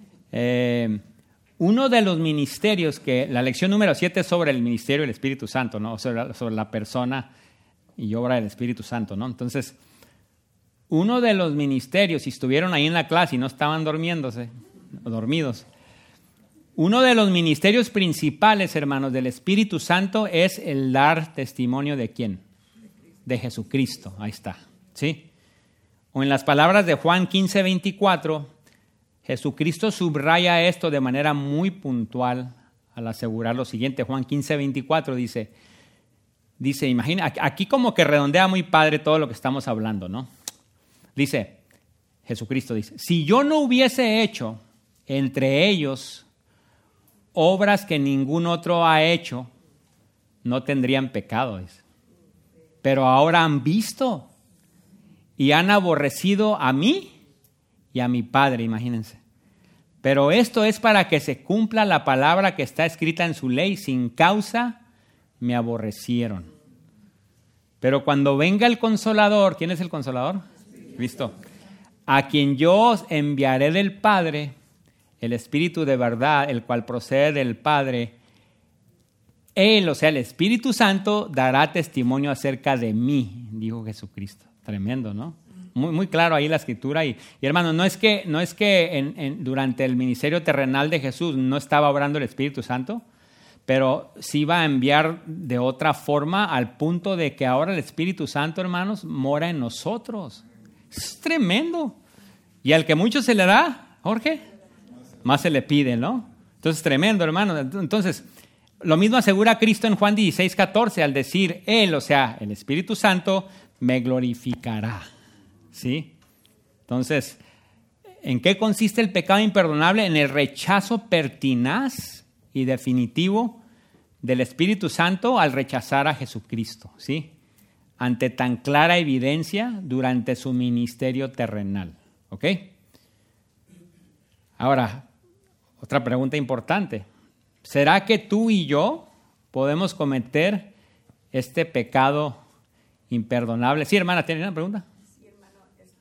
Uno de los ministerios que, la lección número 7 es sobre el ministerio del Espíritu Santo, ¿no? Sobre la persona y obra del Espíritu Santo, ¿no? Entonces, uno de los ministerios, si estuvieron ahí en la clase y no estaban dormidos, uno de los ministerios principales, hermanos, del Espíritu Santo es el dar testimonio ¿de quién? De Jesucristo, ahí está, ¿sí? O en las palabras de Juan 15:24, Jesucristo subraya esto de manera muy puntual al asegurar lo siguiente. Juan 15:24 dice, imagina, aquí como que redondea muy padre todo lo que estamos hablando, ¿no? Dice, Jesucristo dice, si yo no hubiese hecho entre ellos obras que ningún otro ha hecho, no tendrían pecado, dice. Pero ahora han visto y han aborrecido a mí y a mi Padre, imagínense. Pero esto es para que se cumpla la palabra que está escrita en su ley, sin causa me aborrecieron. Pero cuando venga el Consolador, ¿quién es el Consolador? Cristo. A quien yo os enviaré del Padre, el Espíritu de verdad, el cual procede del Padre, Él, o sea, el Espíritu Santo, dará testimonio acerca de mí, dijo Jesucristo. Tremendo, ¿no? Muy, muy claro ahí la Escritura. Y hermano, no es que durante el ministerio terrenal de Jesús no estaba obrando el Espíritu Santo, pero sí iba a enviar de otra forma al punto de que ahora el Espíritu Santo, hermanos, mora en nosotros. Es tremendo. Y al que mucho se le da, Jorge, más se le pide, ¿no? Entonces, tremendo, hermano. Entonces, lo mismo asegura Cristo en Juan 16:14 al decir, Él, o sea, el Espíritu Santo, me glorificará. ¿Sí? Entonces, ¿en qué consiste el pecado imperdonable? En el rechazo pertinaz y definitivo del Espíritu Santo al rechazar a Jesucristo, ¿sí? ante tan clara evidencia durante su ministerio terrenal. ¿Ok? Ahora, otra pregunta importante. ¿Será que tú y yo podemos cometer este pecado imperdonable? Sí, hermana, ¿tiene una pregunta? Sí, hermano,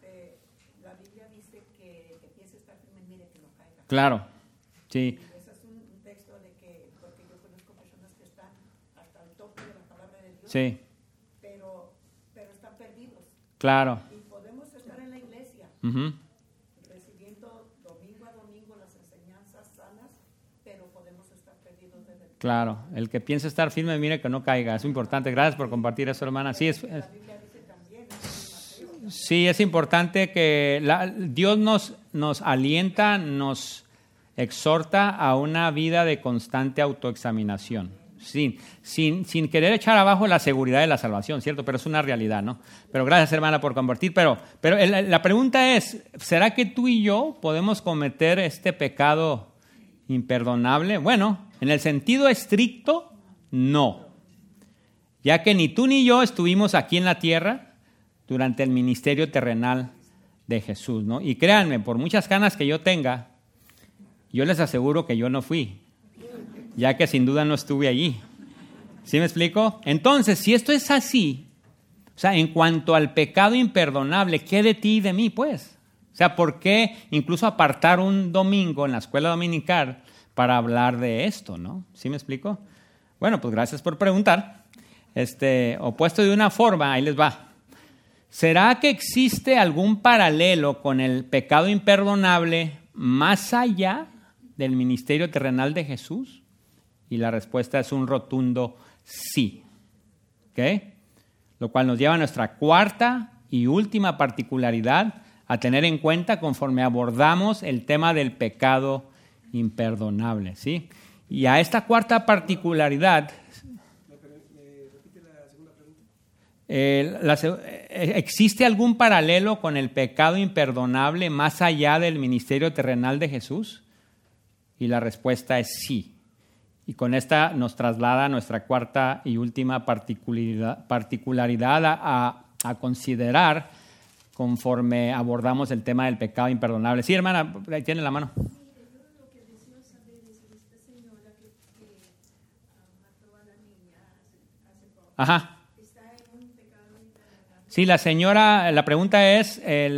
la Biblia dice que piensa estar firme, mire que no caiga. Claro, sí. Y ese es un texto de que, porque yo conozco personas que están hasta el tope de la palabra de Dios, Sí, pero están perdidos. claro. Y podemos estar en la iglesia Ujú. recibiendo domingo a domingo las enseñanzas sanas, pero podemos estar perdidos desde el... Claro, el que piensa estar firme, mire que no caiga. Es importante. Gracias por compartir eso, hermana. Sí, La Biblia dice también, en Mateo, sí, es importante que Dios nos alienta, nos exhorta a una vida de constante autoexaminación. Sin querer echar abajo la seguridad de la salvación, ¿cierto? Pero es una realidad, ¿no? Pero gracias, hermana, por compartir. Pero la pregunta es, ¿será que tú y yo podemos cometer este pecado imperdonable? Bueno, en el sentido estricto, no. Ya que ni tú ni yo estuvimos aquí en la tierra durante el ministerio terrenal de Jesús, ¿no? Y créanme, por muchas ganas que yo tenga, yo les aseguro que yo no fui, ya que sin duda no estuve allí. ¿Sí me explico? Entonces, si esto es así, o sea, en cuanto al pecado imperdonable, ¿qué de ti y de mí, pues? O sea, ¿por qué incluso apartar un domingo en la escuela dominical para hablar de esto, no? ¿Sí me explico? Bueno, pues gracias por preguntar. Opuesto de una forma, ahí les va. ¿Será que existe algún paralelo con el pecado imperdonable más allá del ministerio terrenal de Jesús? Y la respuesta es un rotundo sí. ¿Ok? Lo cual nos lleva a nuestra cuarta y última particularidad a tener en cuenta conforme abordamos el tema del pecado imperdonable. ¿Sí? Y a esta cuarta particularidad... ¿Existe algún paralelo con el pecado imperdonable más allá del ministerio terrenal de Jesús? Y la respuesta es sí. Y con esta nos traslada a nuestra cuarta y última particularidad a considerar conforme abordamos el tema del pecado imperdonable. Sí, hermana, ahí tiene la mano. Lo que deseo saber es esta señora que mató a la niña hace poco. Ajá. Está en un pecado imperdonable. Sí, la señora, la pregunta es,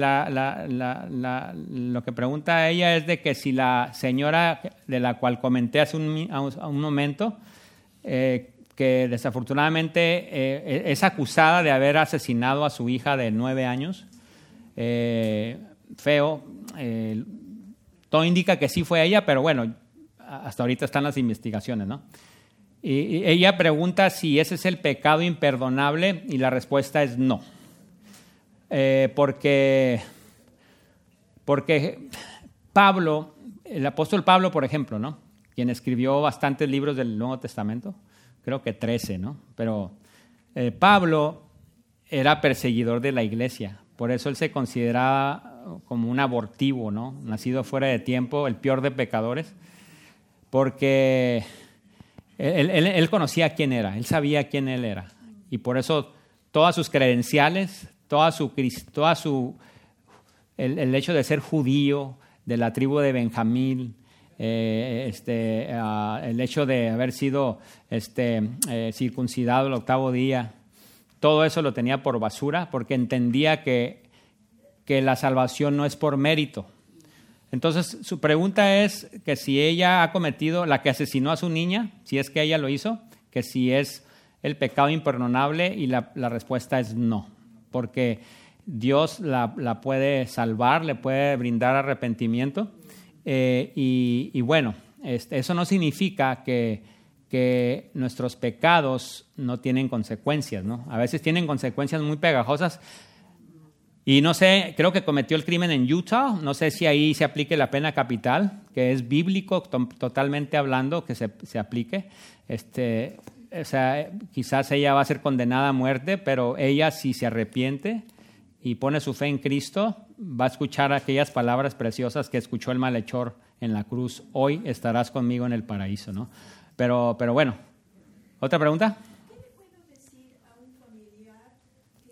lo que pregunta ella es de que si la señora de la cual comenté hace un momento, que desafortunadamente es acusada de haber asesinado a su hija de 9 años, feo, todo indica que sí fue ella, pero bueno, hasta ahorita están las investigaciones, ¿no? Y ella pregunta si ese es el pecado imperdonable y la respuesta es no. Porque Pablo, el apóstol Pablo, por ejemplo, ¿no? Quien escribió bastantes libros del Nuevo Testamento, creo que 13, ¿no? Pero Pablo era perseguidor de la iglesia, por eso él se consideraba como un abortivo, ¿no? Nacido fuera de tiempo, el peor de pecadores, porque él conocía quién era, él sabía quién él era, y por eso todas sus credenciales, el hecho de ser judío, de la tribu de Benjamín, el hecho de haber sido circuncidado el 8º día, todo eso lo tenía por basura porque entendía que la salvación no es por mérito. Entonces su pregunta es que si ella ha cometido, la que asesinó a su niña, si es que ella lo hizo, que si es el pecado imperdonable, y la respuesta es no, porque Dios la puede salvar, le puede brindar arrepentimiento, y bueno, eso no significa que nuestros pecados no tienen consecuencias, ¿no? A veces tienen consecuencias muy pegajosas, y no sé, creo que cometió el crimen en Utah, no sé si ahí se aplique la pena capital, que es bíblico totalmente hablando, que se aplique. O sea, quizás ella va a ser condenada a muerte, pero ella, si se arrepiente y pone su fe en Cristo, va a escuchar aquellas palabras preciosas que escuchó el malhechor en la cruz: hoy estarás conmigo en el paraíso, ¿no? Pero bueno, ¿otra pregunta? ¿Qué le puedo decir a un familiar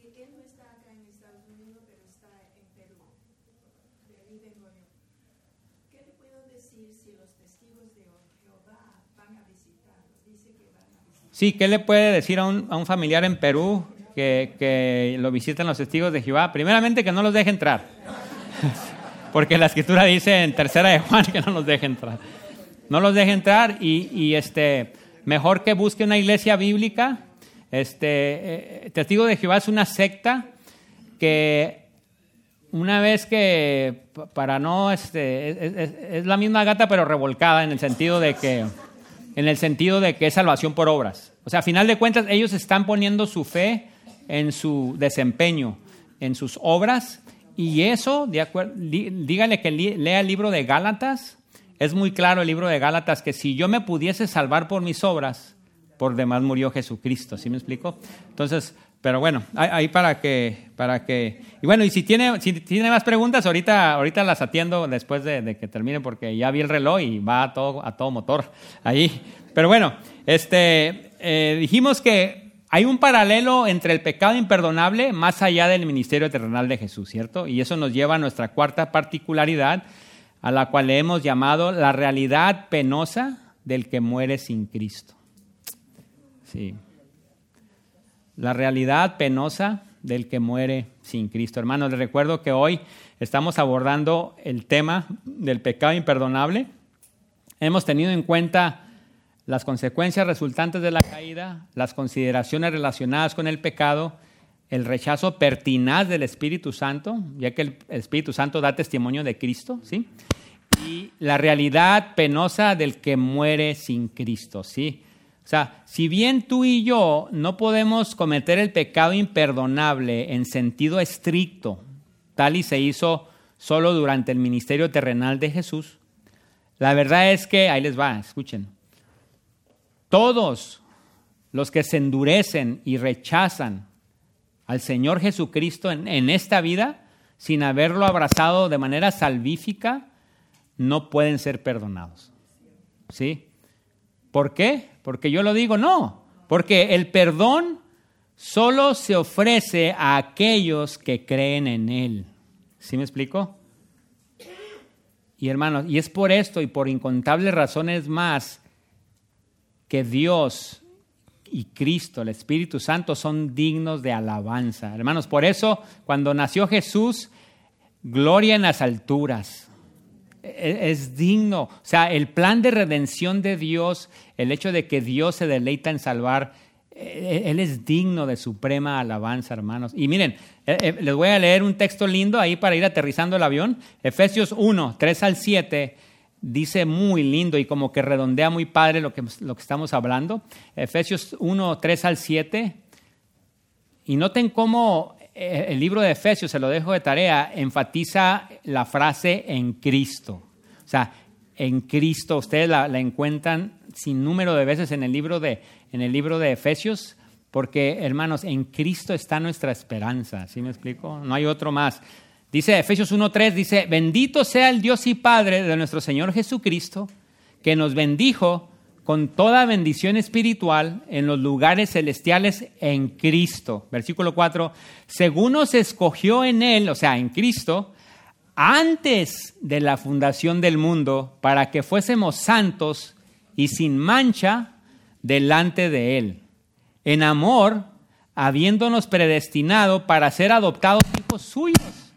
decir si los testigos de Jehová van a visitarlo? Dice que van a visitarlo. Sí, ¿qué le puede decir a un familiar en Perú que lo visitan los testigos de Jehová? Primeramente, que no los deje entrar. Porque la Escritura dice en 3 de Juan que no los deje entrar. No los deje entrar y mejor que busque una iglesia bíblica. Testigo de Jehová es una secta que una vez que, para no, es la misma gata pero revolcada en el sentido de que es salvación por obras. O sea, a final de cuentas, ellos están poniendo su fe en su desempeño, en sus obras, y eso, dígale que lea el libro de Gálatas. Es muy claro el libro de Gálatas que si yo me pudiese salvar por mis obras, por demás murió Jesucristo. ¿Sí me explico? Entonces, pero bueno, ahí para que y bueno, y si tiene más preguntas, ahorita las atiendo después de que termine, porque ya vi el reloj y va a todo motor ahí. Pero bueno, dijimos que hay un paralelo entre el pecado imperdonable más allá del ministerio terrenal de Jesús, ¿cierto? Y eso nos lleva a nuestra cuarta particularidad, a la cual le hemos llamado la realidad penosa del que muere sin Cristo. Sí. La realidad penosa del que muere sin Cristo. Hermanos, les recuerdo que hoy estamos abordando el tema del pecado imperdonable. Hemos tenido en cuenta las consecuencias resultantes de la caída, las consideraciones relacionadas con el pecado, el rechazo pertinaz del Espíritu Santo, ya que el Espíritu Santo da testimonio de Cristo, ¿sí? Y la realidad penosa del que muere sin Cristo, ¿sí? O sea, si bien tú y yo no podemos cometer el pecado imperdonable en sentido estricto, tal y se hizo solo durante el ministerio terrenal de Jesús, la verdad es que, ahí les va, escuchen, todos los que se endurecen y rechazan al Señor Jesucristo en esta vida, sin haberlo abrazado de manera salvífica, no pueden ser perdonados. ¿Sí? ¿Por qué? Porque yo lo digo, no. Porque el perdón solo se ofrece a aquellos que creen en Él. ¿Sí me explico? Y hermanos, y es por esto y por incontables razones más que Dios y Cristo, el Espíritu Santo, son dignos de alabanza. Hermanos, por eso cuando nació Jesús, gloria en las alturas. Es digno. O sea, el plan de redención de Dios, el hecho de que Dios se deleita en salvar, Él es digno de suprema alabanza, hermanos. Y miren, les voy a leer un texto lindo ahí para ir aterrizando el avión. Efesios 1, 3 al 7. Dice muy lindo y como que redondea muy padre lo que estamos hablando. Efesios 1, 3 al 7. Y noten cómo el libro de Efesios, se lo dejo de tarea, enfatiza la frase en Cristo. O sea, en Cristo, ustedes la encuentran sin número de veces en el libro de Efesios, porque, hermanos, en Cristo está nuestra esperanza. ¿Sí me explico? No hay otro más. Dice Efesios 1:3, dice, bendito sea el Dios y Padre de nuestro Señor Jesucristo, que nos bendijo con toda bendición espiritual en los lugares celestiales en Cristo. Versículo 4, según nos escogió en Él, o sea, en Cristo, antes de la fundación del mundo, para que fuésemos santos y sin mancha delante de Él. En amor, habiéndonos predestinado para ser adoptados hijos suyos,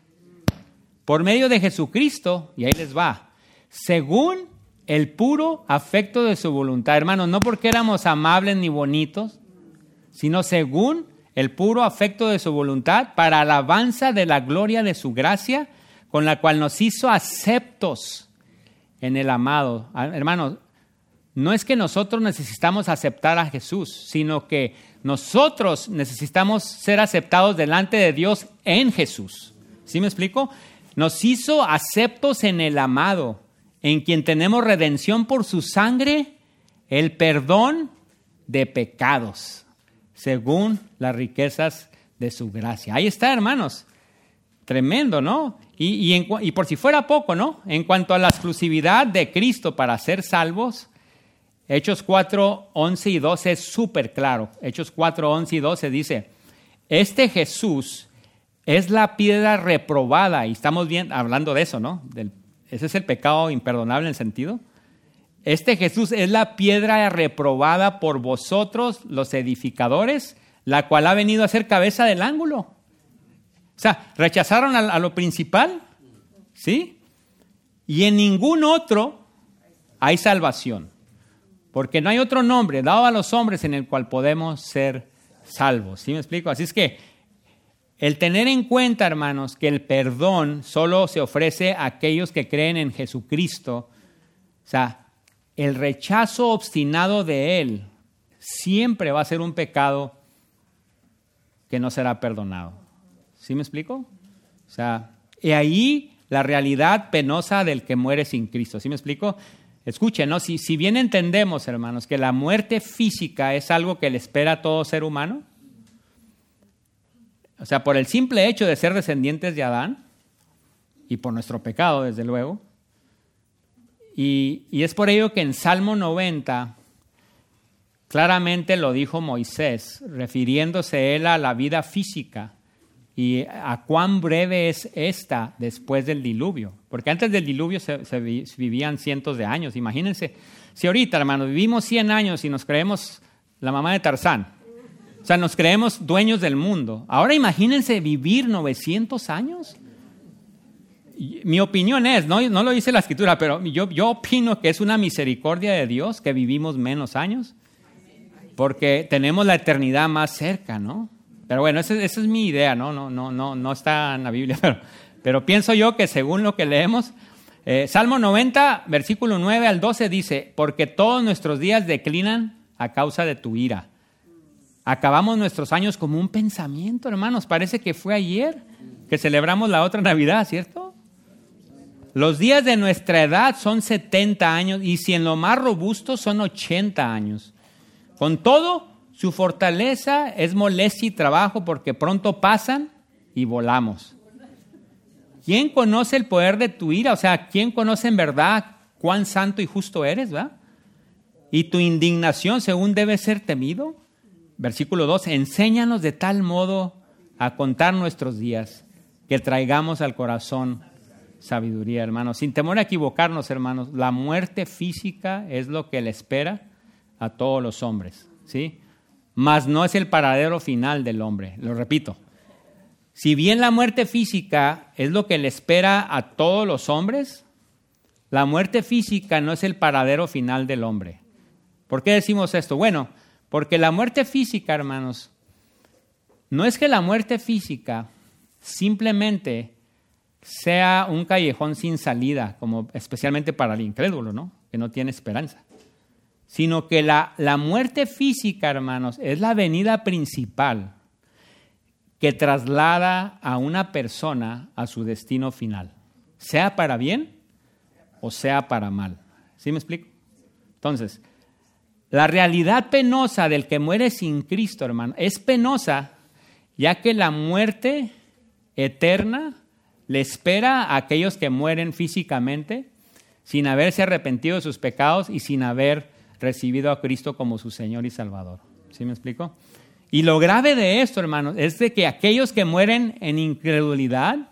por medio de Jesucristo, y ahí les va, según el puro afecto de su voluntad. Hermanos, no porque éramos amables ni bonitos, sino según el puro afecto de su voluntad, para alabanza de la gloria de su gracia, con la cual nos hizo aceptos en el amado. Hermanos, no es que nosotros necesitamos aceptar a Jesús, sino que nosotros necesitamos ser aceptados delante de Dios en Jesús. ¿Sí me explico? Nos hizo aceptos en el amado, en quien tenemos redención por su sangre, el perdón de pecados, según las riquezas de su gracia. Ahí está, hermanos. Tremendo, ¿no? Y por si fuera poco, ¿no? En cuanto a la exclusividad de Cristo para ser salvos, Hechos 4, 11 y 12 es súper claro. Hechos 4, 11 y 12 dice, este Jesús es la piedra reprobada, y estamos bien hablando de eso, ¿no? Ese es el pecado imperdonable en sentido. Este Jesús es la piedra reprobada por vosotros, los edificadores, la cual ha venido a ser cabeza del ángulo. O sea, rechazaron a lo principal, ¿sí? Y en ningún otro hay salvación, porque no hay otro nombre dado a los hombres en el cual podemos ser salvos. ¿Sí me explico? Así es que el tener en cuenta, hermanos, que el perdón solo se ofrece a aquellos que creen en Jesucristo, o sea, el rechazo obstinado de Él siempre va a ser un pecado que no será perdonado. ¿Sí me explico? O sea, y ahí la realidad penosa del que muere sin Cristo. ¿Sí me explico? Escuchen, ¿no? Si bien entendemos, hermanos, que la muerte física es algo que le espera a todo ser humano, o sea, por el simple hecho de ser descendientes de Adán y por nuestro pecado, desde luego, y es por ello que en Salmo 90 claramente lo dijo Moisés, refiriéndose él a la vida física y a cuán breve es esta después del diluvio. Porque antes del diluvio se vivían cientos de años. Imagínense, si ahorita, hermano, vivimos 100 años y nos creemos la mamá de Tarzán, o sea, nos creemos dueños del mundo. Ahora imagínense vivir 900 años. Mi opinión es, no lo dice la Escritura, pero yo opino que es una misericordia de Dios que vivimos menos años, porque tenemos la eternidad más cerca, ¿no? Pero bueno, esa es mi idea, no está en la Biblia, pero pienso yo que según lo que leemos, Salmo 90, versículo 9 al 12 dice, porque todos nuestros días declinan a causa de tu ira. Acabamos nuestros años como un pensamiento, hermanos. Parece que fue ayer que celebramos la otra Navidad, ¿cierto? Los días de nuestra edad son 70 años y si en lo más robusto son 80 años. Con todo, su fortaleza es molestia y trabajo porque pronto pasan y volamos. ¿Quién conoce el poder de tu ira? O sea, ¿quién conoce en verdad cuán santo y justo eres, ¿verdad? Y tu indignación según debe ser temido. Versículo 2, enséñanos de tal modo a contar nuestros días que traigamos al corazón sabiduría, hermanos. Sin temor a equivocarnos, hermanos, la muerte física es lo que le espera a todos los hombres, ¿sí? Mas no es el paradero final del hombre, lo repito. Si bien la muerte física es lo que le espera a todos los hombres, la muerte física no es el paradero final del hombre. ¿Por qué decimos esto? Bueno, porque la muerte física, hermanos, no es que la muerte física simplemente sea un callejón sin salida, como especialmente para el incrédulo, ¿no? Que no tiene esperanza. Sino que la muerte física, hermanos, es la venida principal que traslada a una persona a su destino final, sea para bien o sea para mal. ¿Sí me explico? Entonces, la realidad penosa del que muere sin Cristo, hermano, es penosa ya que la muerte eterna le espera a aquellos que mueren físicamente sin haberse arrepentido de sus pecados y sin haber recibido a Cristo como su Señor y Salvador. ¿Sí me explico? Y lo grave de esto, hermanos, es de que aquellos que mueren en incredulidad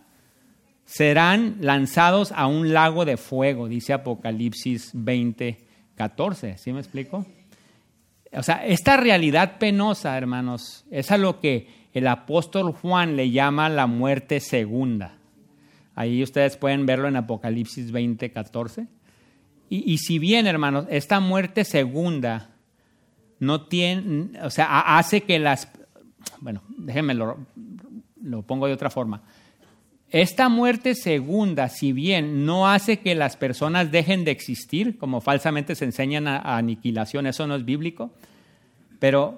serán lanzados a un lago de fuego, dice Apocalipsis 20:14. ¿Sí me explico? O sea, esta realidad penosa, hermanos, es a lo que el apóstol Juan le llama la muerte segunda. Ahí ustedes pueden verlo en Apocalipsis 20:14. Y si bien, hermanos, esta muerte segunda no tiene, o sea, hace que déjenme lo pongo de otra forma. Esta muerte segunda, si bien no hace que las personas dejen de existir, como falsamente se enseñan a aniquilación, eso no es bíblico, pero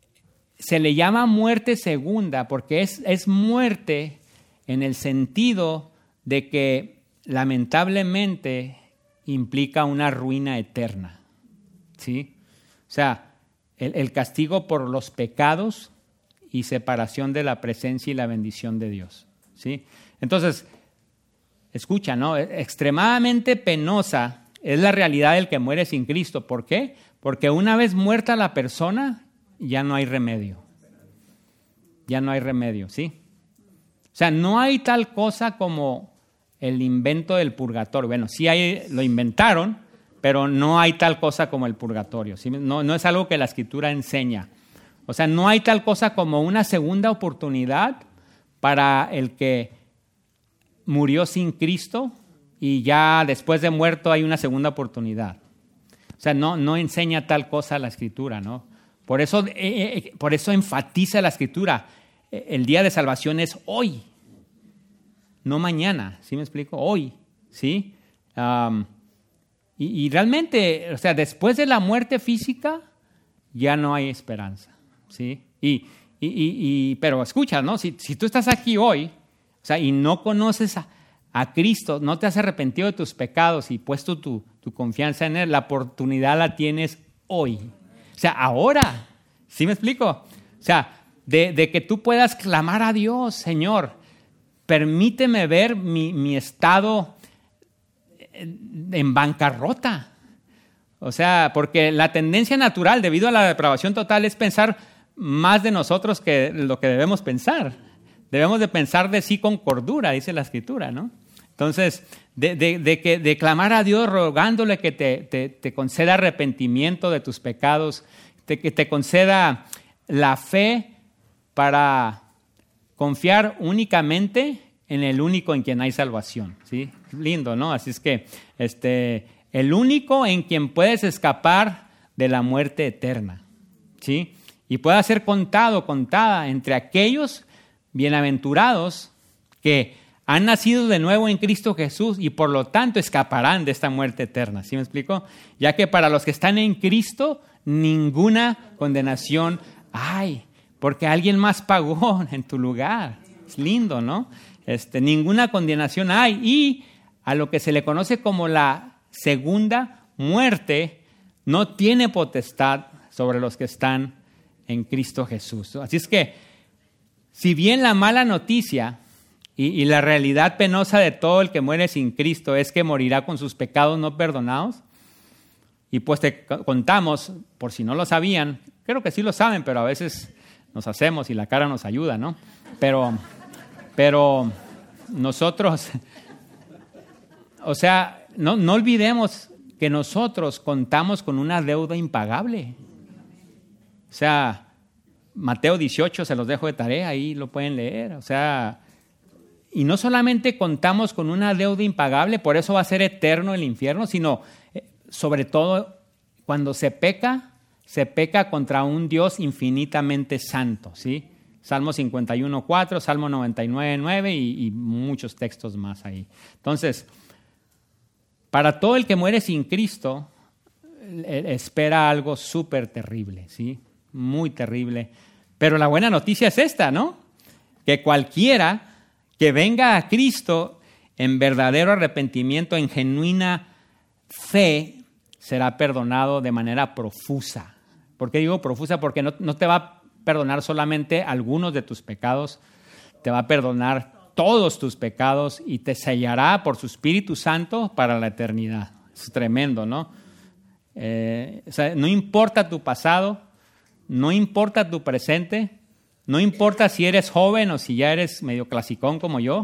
se le llama muerte segunda porque es muerte en el sentido de que lamentablemente implica una ruina eterna, ¿sí? O sea, el castigo por los pecados y separación de la presencia y la bendición de Dios, ¿sí? Entonces, escucha, ¿no? Extremadamente penosa es la realidad del que muere sin Cristo. ¿Por qué? Porque una vez muerta la persona, ya no hay remedio. Ya no hay remedio, ¿sí? O sea, no hay tal cosa como el invento del purgatorio. Bueno, sí lo inventaron, pero no hay tal cosa como el purgatorio. ¿Sí? No es algo que la Escritura enseña. O sea, no hay tal cosa como una segunda oportunidad para el que murió sin Cristo y ya después de muerto hay una segunda oportunidad. O sea, no enseña tal cosa la Escritura, ¿no? Por eso enfatiza la Escritura. El día de salvación es hoy, no mañana. ¿Sí me explico? Hoy, ¿sí? Y realmente, o sea, después de la muerte física ya no hay esperanza, ¿sí? Pero escucha, ¿no? Si tú estás aquí hoy, o sea, y no conoces a Cristo, no te has arrepentido de tus pecados y puesto tu confianza en Él, la oportunidad la tienes hoy. O sea, ahora. ¿Sí me explico? O sea, de que tú puedas clamar a Dios, Señor, permíteme ver mi estado en bancarrota. O sea, porque la tendencia natural debido a la depravación total es pensar más de nosotros que lo que debemos pensar. Debemos de pensar de sí con cordura, dice la Escritura, ¿no? Entonces, de clamar a Dios rogándole que te conceda arrepentimiento de tus pecados, que te conceda la fe para confiar únicamente en el único en quien hay salvación, ¿sí? Lindo, ¿no? Así es que el único en quien puedes escapar de la muerte eterna, ¿sí? Y pueda ser contada entre aquellos bienaventurados que han nacido de nuevo en Cristo Jesús y por lo tanto escaparán de esta muerte eterna. ¿Sí me explico? Ya que para los que están en Cristo, ninguna condenación hay, porque alguien más pagó en tu lugar. Es lindo, ¿no? Ninguna condenación hay. Y a lo que se le conoce como la segunda muerte, no tiene potestad sobre los que están en Cristo Jesús. Así es que, si bien la mala noticia y la realidad penosa de todo el que muere sin Cristo es que morirá con sus pecados no perdonados, y pues te contamos, por si no lo sabían, creo que sí lo saben, pero a veces nos hacemos y la cara nos ayuda, ¿no? Pero nosotros, o sea, no olvidemos que nosotros contamos con una deuda impagable. O sea, Mateo 18, se los dejo de tarea, ahí lo pueden leer. O sea, y no solamente contamos con una deuda impagable, por eso va a ser eterno el infierno, sino sobre todo cuando se peca contra un Dios infinitamente santo, ¿sí? Salmo 51:4, Salmo 99:9 y muchos textos más ahí. Entonces, para todo el que muere sin Cristo, espera algo súper terrible, ¿sí? Muy terrible. Pero la buena noticia es esta, ¿no? Que cualquiera que venga a Cristo en verdadero arrepentimiento, en genuina fe, será perdonado de manera profusa. ¿Por qué digo profusa? Porque no te va a perdonar solamente algunos de tus pecados, te va a perdonar todos tus pecados y te sellará por su Espíritu Santo para la eternidad. Es tremendo, ¿no? O sea, no importa tu pasado, no importa tu presente, no importa si eres joven o si ya eres medio clasicón como yo,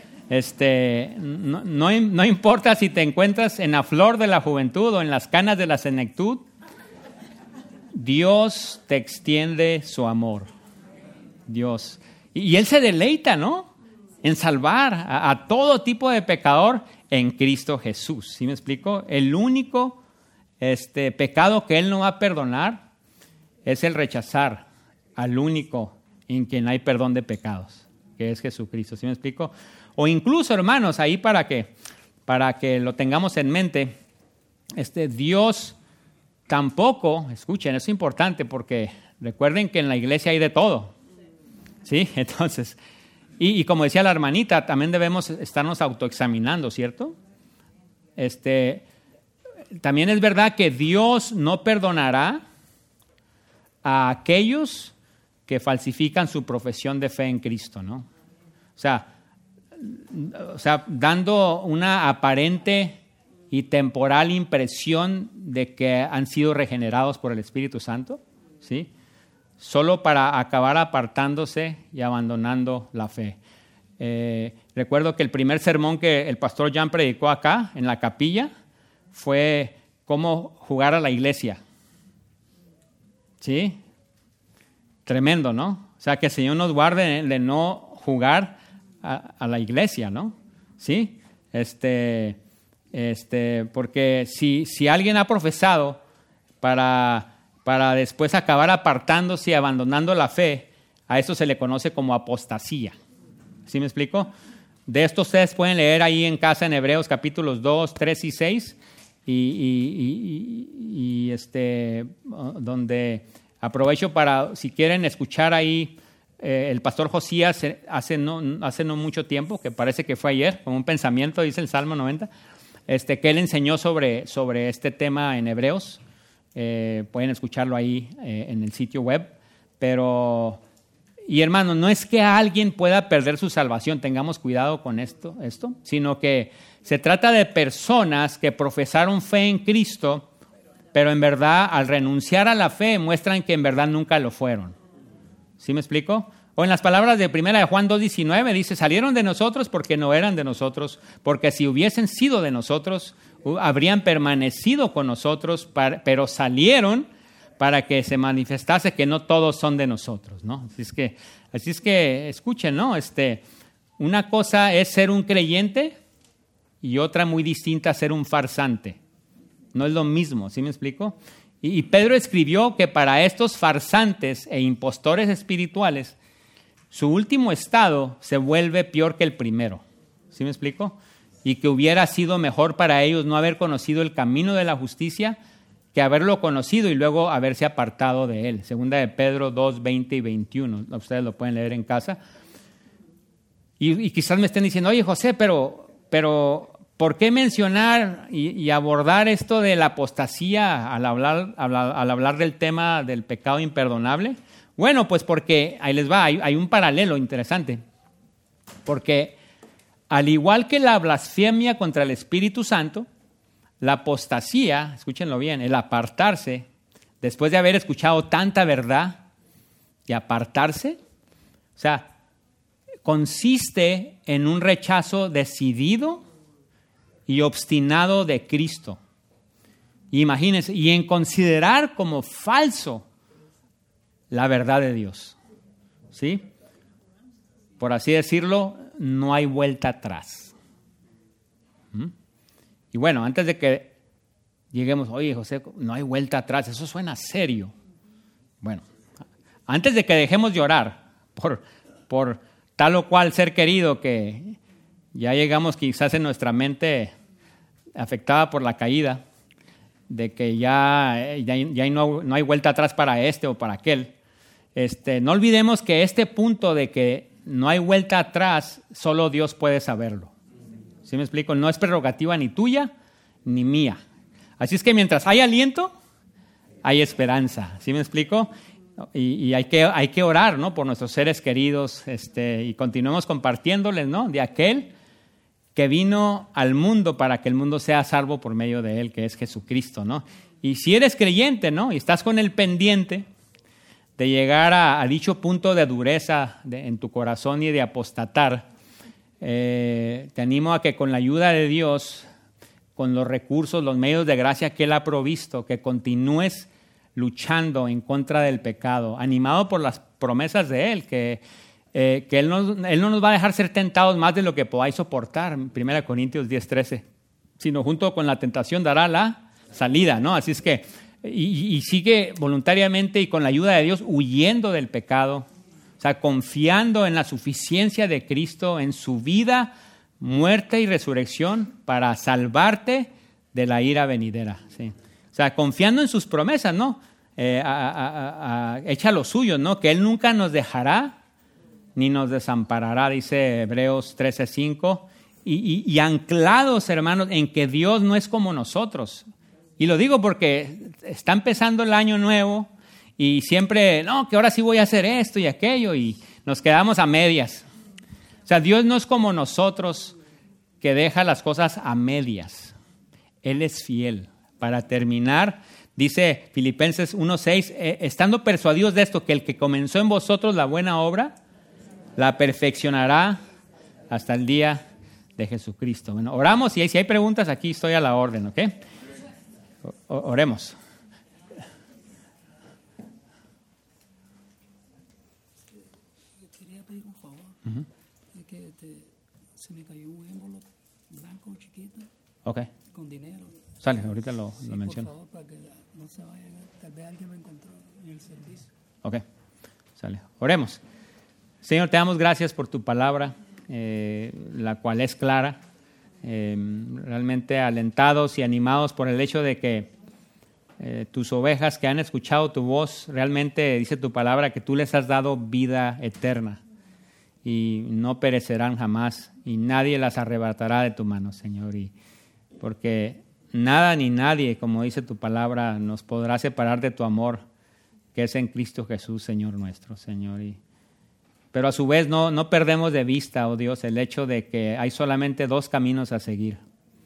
no importa si te encuentras en la flor de la juventud o en las canas de la senectud, Dios te extiende su amor. Dios. Y Él se deleita, ¿no? En salvar a todo tipo de pecador en Cristo Jesús. ¿Sí me explico? El único pecado que Él no va a perdonar es el rechazar al único en quien hay perdón de pecados, que es Jesucristo. ¿Sí me explico? O incluso, hermanos, ahí para que lo tengamos en mente, Dios tampoco, escuchen, eso es importante porque recuerden que en la iglesia hay de todo. ¿Sí? Entonces, y como decía la hermanita, también debemos estarnos autoexaminando, ¿cierto? También es verdad que Dios no perdonará a aquellos que falsifican su profesión de fe en Cristo, ¿no? O sea, dando una aparente y temporal impresión de que han sido regenerados por el Espíritu Santo, ¿sí? Solo para acabar apartándose y abandonando la fe. Recuerdo que el primer sermón que el pastor Jan predicó acá, en la capilla, fue cómo jugar a la iglesia. ¿Sí? Tremendo, ¿no? O sea, que el Señor nos guarde de no jugar a la iglesia, ¿no? ¿Sí? Porque si alguien ha profesado para después acabar apartándose y abandonando la fe, a eso se le conoce como apostasía. ¿Sí me explico? De esto ustedes pueden leer ahí en casa en Hebreos capítulos 2, 3 y 6, donde aprovecho para, si quieren escuchar ahí, el pastor Josías hace no mucho tiempo, que parece que fue ayer, con un pensamiento, dice el Salmo 90, que él enseñó sobre este tema en Hebreos. Pueden escucharlo ahí en el sitio web. Y hermano, no es que alguien pueda perder su salvación, tengamos cuidado con esto, sino que se trata de personas que profesaron fe en Cristo, pero en verdad al renunciar a la fe muestran que en verdad nunca lo fueron. ¿Sí me explico? O en las palabras de 1 de Juan 2:19 dice, salieron de nosotros porque no eran de nosotros, porque si hubiesen sido de nosotros, habrían permanecido con nosotros, pero salieron para que se manifestase que no todos son de nosotros, ¿no? Así es que escuchen, ¿no? Una cosa es ser un creyente y otra muy distinta ser un farsante. No es lo mismo, ¿sí me explico? Y Pedro escribió que para estos farsantes e impostores espirituales, su último estado se vuelve peor que el primero. ¿Sí me explico? Y que hubiera sido mejor para ellos no haber conocido el camino de la justicia que haberlo conocido y luego haberse apartado de él. Segunda de Pedro 2, 20 y 21. Ustedes lo pueden leer en casa. Y quizás me estén diciendo, oye, José, pero ¿por qué mencionar y abordar esto de la apostasía al hablar del tema del pecado imperdonable? Bueno, pues porque, ahí les va, hay un paralelo interesante. Porque al igual que la blasfemia contra el Espíritu Santo, la apostasía, escúchenlo bien, el apartarse, después de haber escuchado tanta verdad y apartarse, o sea, consiste en un rechazo decidido y obstinado de Cristo. Imagínense, y en considerar como falso la verdad de Dios. ¿Sí? Por así decirlo, no hay vuelta atrás. Y bueno, antes de que lleguemos, oye, José, no hay vuelta atrás, eso suena serio. Bueno, antes de que dejemos de orar por tal o cual ser querido que ya llegamos quizás en nuestra mente afectada por la caída, de que ya no hay vuelta atrás para este o para aquel. No olvidemos que este punto de que no hay vuelta atrás, solo Dios puede saberlo. ¿Sí me explico? No es prerrogativa ni tuya ni mía. Así es que mientras hay aliento, hay esperanza. ¿Sí me explico? Y hay que orar, ¿no? Por nuestros seres queridos, y continuemos compartiéndoles, ¿no? De aquel que vino al mundo para que el mundo sea salvo por medio de él, que es Jesucristo, ¿no? Y si eres creyente, ¿no? Y estás con el pendiente de llegar a dicho punto de dureza en tu corazón y de apostatar, te animo a que con la ayuda de Dios, con los recursos, los medios de gracia que Él ha provisto, que continúes luchando en contra del pecado, animado por las promesas de Él, que Él no nos va a dejar ser tentados más de lo que podáis soportar, 1 Corintios 10:13, sino junto con la tentación dará la salida, ¿no? Así es que, y sigue voluntariamente y con la ayuda de Dios huyendo del pecado, o sea, confiando en la suficiencia de Cristo, en su vida, muerte y resurrección para salvarte de la ira venidera, ¿sí? O sea, confiando en sus promesas, ¿no? Echa lo suyo, ¿no? Que Él nunca nos dejará ni nos desamparará, dice Hebreos 13:5. Y anclados, hermanos, en que Dios no es como nosotros. Y lo digo porque está empezando el año nuevo y siempre, no, que ahora sí voy a hacer esto y aquello, y nos quedamos a medias. O sea, Dios no es como nosotros, que deja las cosas a medias. Él es fiel. Para terminar, dice Filipenses 1:6, estando persuadidos de esto, que el que comenzó en vosotros la buena obra, la perfeccionará hasta el día de Jesucristo. Bueno, oramos y si hay preguntas aquí estoy a la orden, ¿ok? Oremos. Quería pedir un favor. Es que se me cayó un envelope blanco chiquito Ok, con dinero. sale, ahorita lo Sí, menciono. por favor, para que no se vayan. Tal vez alguien lo encontró en el servicio. Ok, sale. Oremos. Señor, te damos gracias por tu palabra, la cual es clara. Realmente alentados y animados por el hecho de que tus ovejas que han escuchado tu voz, realmente dice tu palabra que tú les has dado vida eterna y no perecerán jamás y nadie las arrebatará de tu mano, Señor. Y porque nada ni nadie, como dice tu palabra, nos podrá separar de tu amor que es en Cristo Jesús, Señor nuestro, Señor. Pero a su vez no perdemos de vista, oh Dios, el hecho de que hay solamente dos caminos a seguir.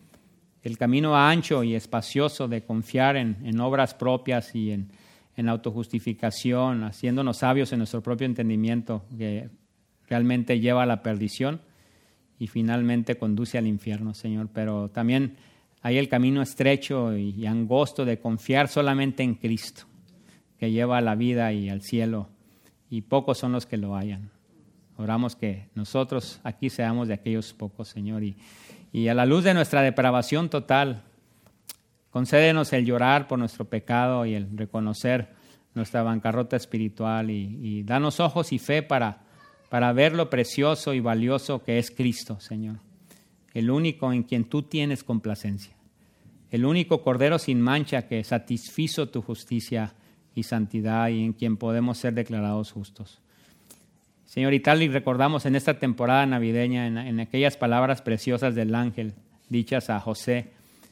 El camino ancho y espacioso de confiar en obras propias y en autojustificación, haciéndonos sabios en nuestro propio entendimiento, que realmente lleva a la perdición y finalmente conduce al infierno, Señor. Pero también hay el camino estrecho y angosto de confiar solamente en Cristo, que lleva a la vida y al cielo, y pocos son los que lo hallan. Oramos que nosotros aquí seamos de aquellos pocos, Señor, y a la luz de nuestra depravación total, concédenos el llorar por nuestro pecado y el reconocer nuestra bancarrota espiritual y danos ojos y fe para ver lo precioso y valioso que es Cristo, Señor, el único en quien tú tienes complacencia, el único Cordero sin mancha que satisfizo tu justicia y santidad y en quien podemos ser declarados justos. Señor, y tal y recordamos en esta temporada navideña, en aquellas palabras preciosas del ángel dichas a José,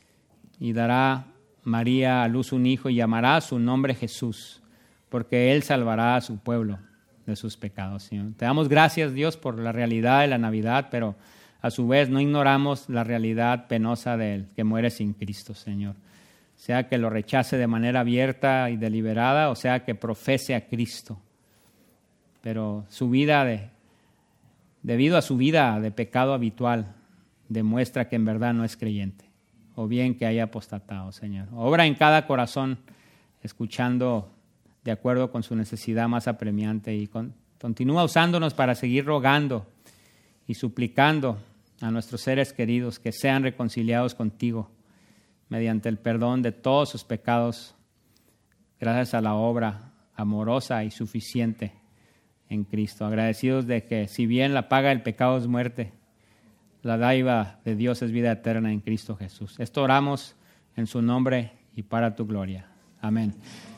y dará María a luz un hijo y llamará su nombre Jesús, porque él salvará a su pueblo de sus pecados, Señor. Te damos gracias, Dios, por la realidad de la Navidad, pero a su vez no ignoramos la realidad penosa del que muere sin Cristo, Señor. Sea que lo rechace de manera abierta y deliberada, o sea que profese a Cristo. Pero su vida, debido a su vida de pecado habitual, demuestra que en verdad no es creyente, o bien que haya apostatado, Señor. Obra en cada corazón, escuchando de acuerdo con su necesidad más apremiante, y continúa usándonos para seguir rogando y suplicando a nuestros seres queridos que sean reconciliados contigo mediante el perdón de todos sus pecados, gracias a la obra amorosa y suficiente en Cristo. Agradecidos de que si bien la paga del pecado es muerte, la dádiva de Dios es vida eterna en Cristo Jesús. Esto oramos en su nombre y para tu gloria. Amén.